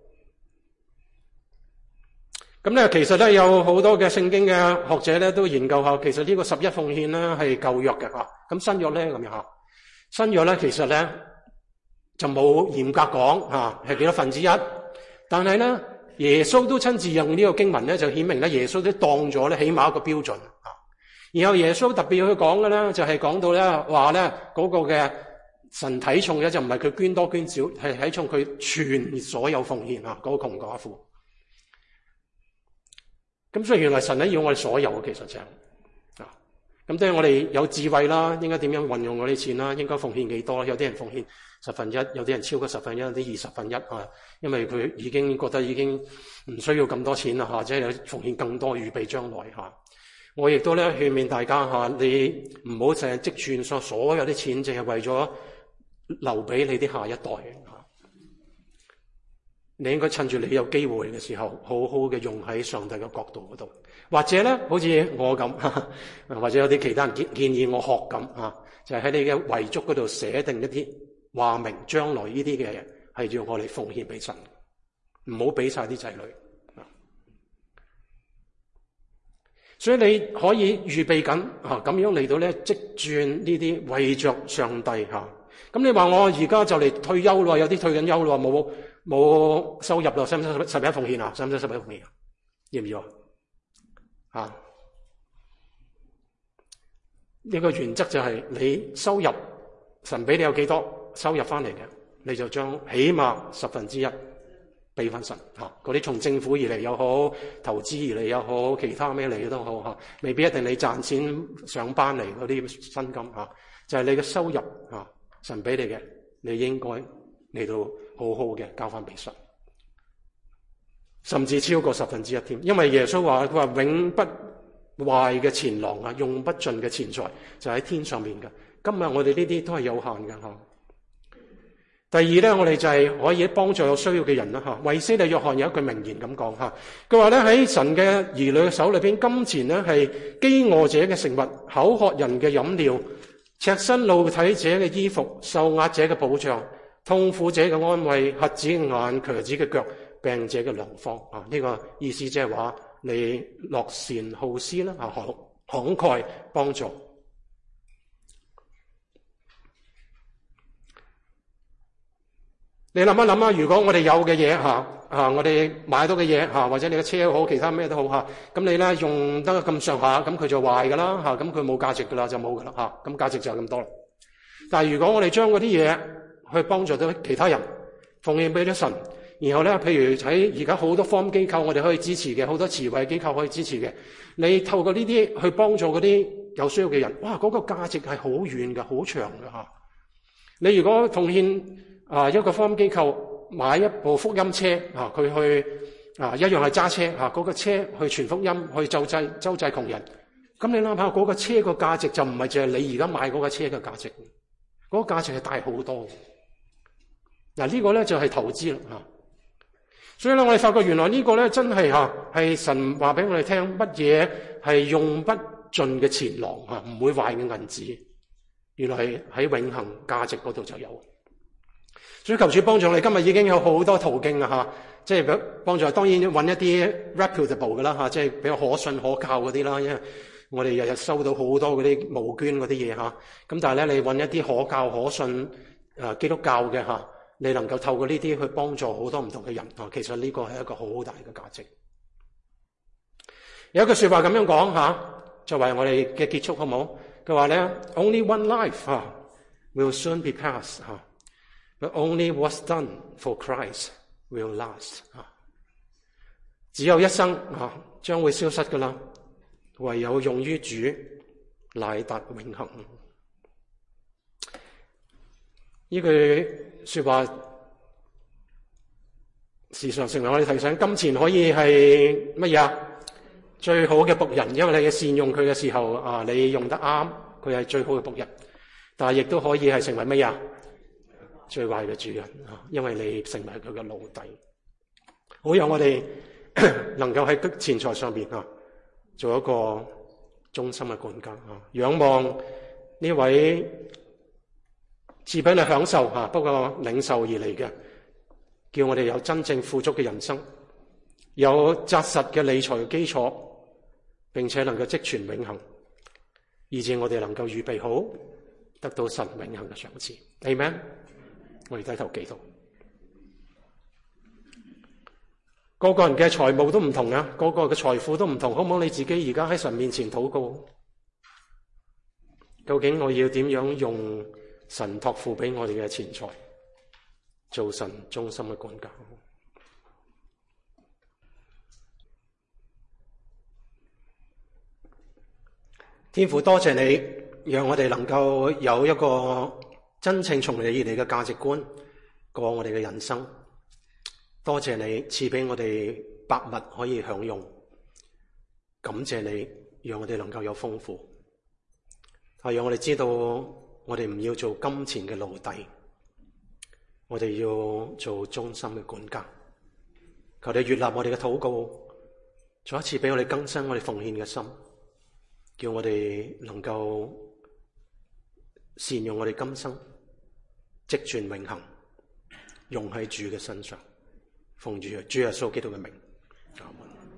咁咧，其實咧有好多嘅聖經嘅學者咧都研究下，其實呢個十一奉獻咧係舊約嘅吓。咁新約咧咁樣吓，新約咧其實咧就冇嚴格講吓係幾多分之一，但係咧耶穌都親自用呢個經文咧就顯明咧耶穌都當咗咧起碼一個標準吓。然後耶穌特別去講嘅咧就係講到咧話咧嗰個嘅神睇重嘅就唔係佢捐多捐少，係睇重佢全所有奉獻啊，嗰個窮寡婦。咁所以原來神咧要我哋所有嘅，其實就係啊，咁當然我哋有智慧啦，應該點樣運用我哋錢啦，應該奉獻幾多？有啲人奉獻十分一，有啲人超過十分一，有啲二十分一啊，因為佢已經覺得已經唔需要咁多錢啦吓，即係奉獻更多預備將來吓。我亦都咧勸勉大家吓，你唔好淨係積存所所有啲錢，淨係為咗留俾你啲下一代。你應該趁住你有機會嘅時候，好好嘅用喺上帝嘅角度嗰度，或者咧，好似我咁，或者有啲其他人建建議我學咁啊，就係喺你嘅遺囑嗰度寫定一啲話明將來呢啲嘅嘢係要我哋奉獻俾神，唔好俾晒啲仔女啊。所以你可以預備緊啊，咁樣嚟到咧積轉呢啲為着上帝吓。咁你話我而家就嚟退休咯，有啲退緊休咯，冇冇收入咯，使唔使十一奉獻啊？使唔使十一奉獻啊？要唔要啊？吓，呢個原則就係你收入，神俾你有幾多收入翻嚟嘅，你就將起碼十分之一俾翻神吓。嗰啲從政府而嚟又好，投資而嚟又好，其他咩嚟嘅都好吓，未必一定你賺錢上班嚟嗰啲薪金吓，就係你嘅收入吓。神俾你嘅，你應該嚟到好好嘅交翻俾神，甚至超過十分之一添。因為耶穌話佢話永不壞嘅錢囊啊，用不盡嘅錢財就喺天上面嘅。今日我哋呢啲都係有限嘅吓。第二咧，我哋就係可以幫助有需要嘅人啦吓。衛斯理約翰有一句名言咁講吓，佢話咧喺神嘅兒女嘅手裏邊，金錢咧係飢餓者嘅食物，口渴人嘅飲料，赤身露體者嘅衣服，受壓者嘅保障，痛苦者嘅安慰，瞎子嘅眼，瘸子嘅腳，病者嘅良方啊！呢、這個意思即係話你樂善好施啦，啊，慷慨幫助。你諗一諗啊，如果我哋有嘅嘢吓啊，我哋買到嘅嘢吓，或者你嘅車好，其他咩都好吓，咁你咧用得咁上下，咁佢就壞噶啦吓，咁佢冇價值噶啦，就冇噶啦吓，咁價值就係咁多啦。但係如果我哋將嗰啲嘢去幫助到其他人，奉獻俾咗神，然後咧，譬如喺而家好多福音機構，我哋可以支持嘅，好多慈惠機構可以支持嘅，你透過呢啲去幫助嗰啲有需要嘅人，哇，嗰個價值係好遠噶，好長噶吓。你如果奉獻啊，一個福音機構買一部福音車啊，佢去啊一樣係揸車啊，嗰個車去傳福音，去救濟周濟窮人。咁你諗下，嗰個車個價值就唔係淨係你而家買嗰個車嘅價值，嗰個價值係大好多。嗱，呢個咧就係投資啦吓。所以咧，我哋發覺原來呢個咧真係吓係神話俾我哋聽，乜嘢係用不盡嘅錢囊吓，唔會壞嘅銀紙。原來係喺永恆價值嗰度就有。所以求主幫助你，今日已經有好多途徑啊吓，即係幫助。當然揾一啲 reputable 嘅啦吓，即係比較可信可靠嗰啲啦。因為我哋日日收到好多嗰啲募捐嗰啲嘢吓，咁但係咧你揾一啲可靠可信誒基督教嘅吓，你能夠透過呢啲去幫助好多唔同嘅人啊，其實呢個係一個好好大嘅價值。有一句說話咁樣講吓，作為我哋嘅結束好唔好？佢話咧 ，Only one life 吓 will soon be past 吓。But only what's done for Christ will last 啊！只有一生啊，將會消失噶啦，唯有用於主，乃達永恆。 呢句說話時常成為我哋提醒，金錢可以係乜嘢啊？最好嘅僕人，因為你嘅善用佢嘅時候啊，你用得啱，佢係最好嘅僕人。但係亦都可以係成為乜嘢啊？最壞嘅主人啊，因為你成為佢嘅奴隸。好讓我哋能夠喺錢財上邊啊，做一個忠心嘅管家啊，仰望呢位賜俾你享受啊，不過領受而嚟嘅，叫我哋有真正富足嘅人生，有紮實嘅理財基礎，並且能夠積存永恆，以致我哋能夠預備好得到神永恆嘅賞賜。Amen。我哋低頭祈禱。個個人嘅財務都唔同啊，個個嘅財富都唔同，好唔好？你自己而家喺神面前禱告，究竟我要點樣用神託付俾我哋嘅錢財，做神忠心嘅管家？天父，多謝你，讓我哋能夠有一個真正從你而嚟嘅價值觀過我哋嘅人生。多謝你賜俾我哋百物可以享用，感謝你讓我哋能夠有豐富，係讓我哋知道我哋唔要做金錢嘅奴隸，我哋要做忠心嘅管家。求你悅納我哋嘅禱告，再一次俾我哋更新我哋奉獻嘅心，叫我哋能夠善用我哋今生，積存永恆，用喺主嘅身上。奉主主耶穌基督嘅名，阿門。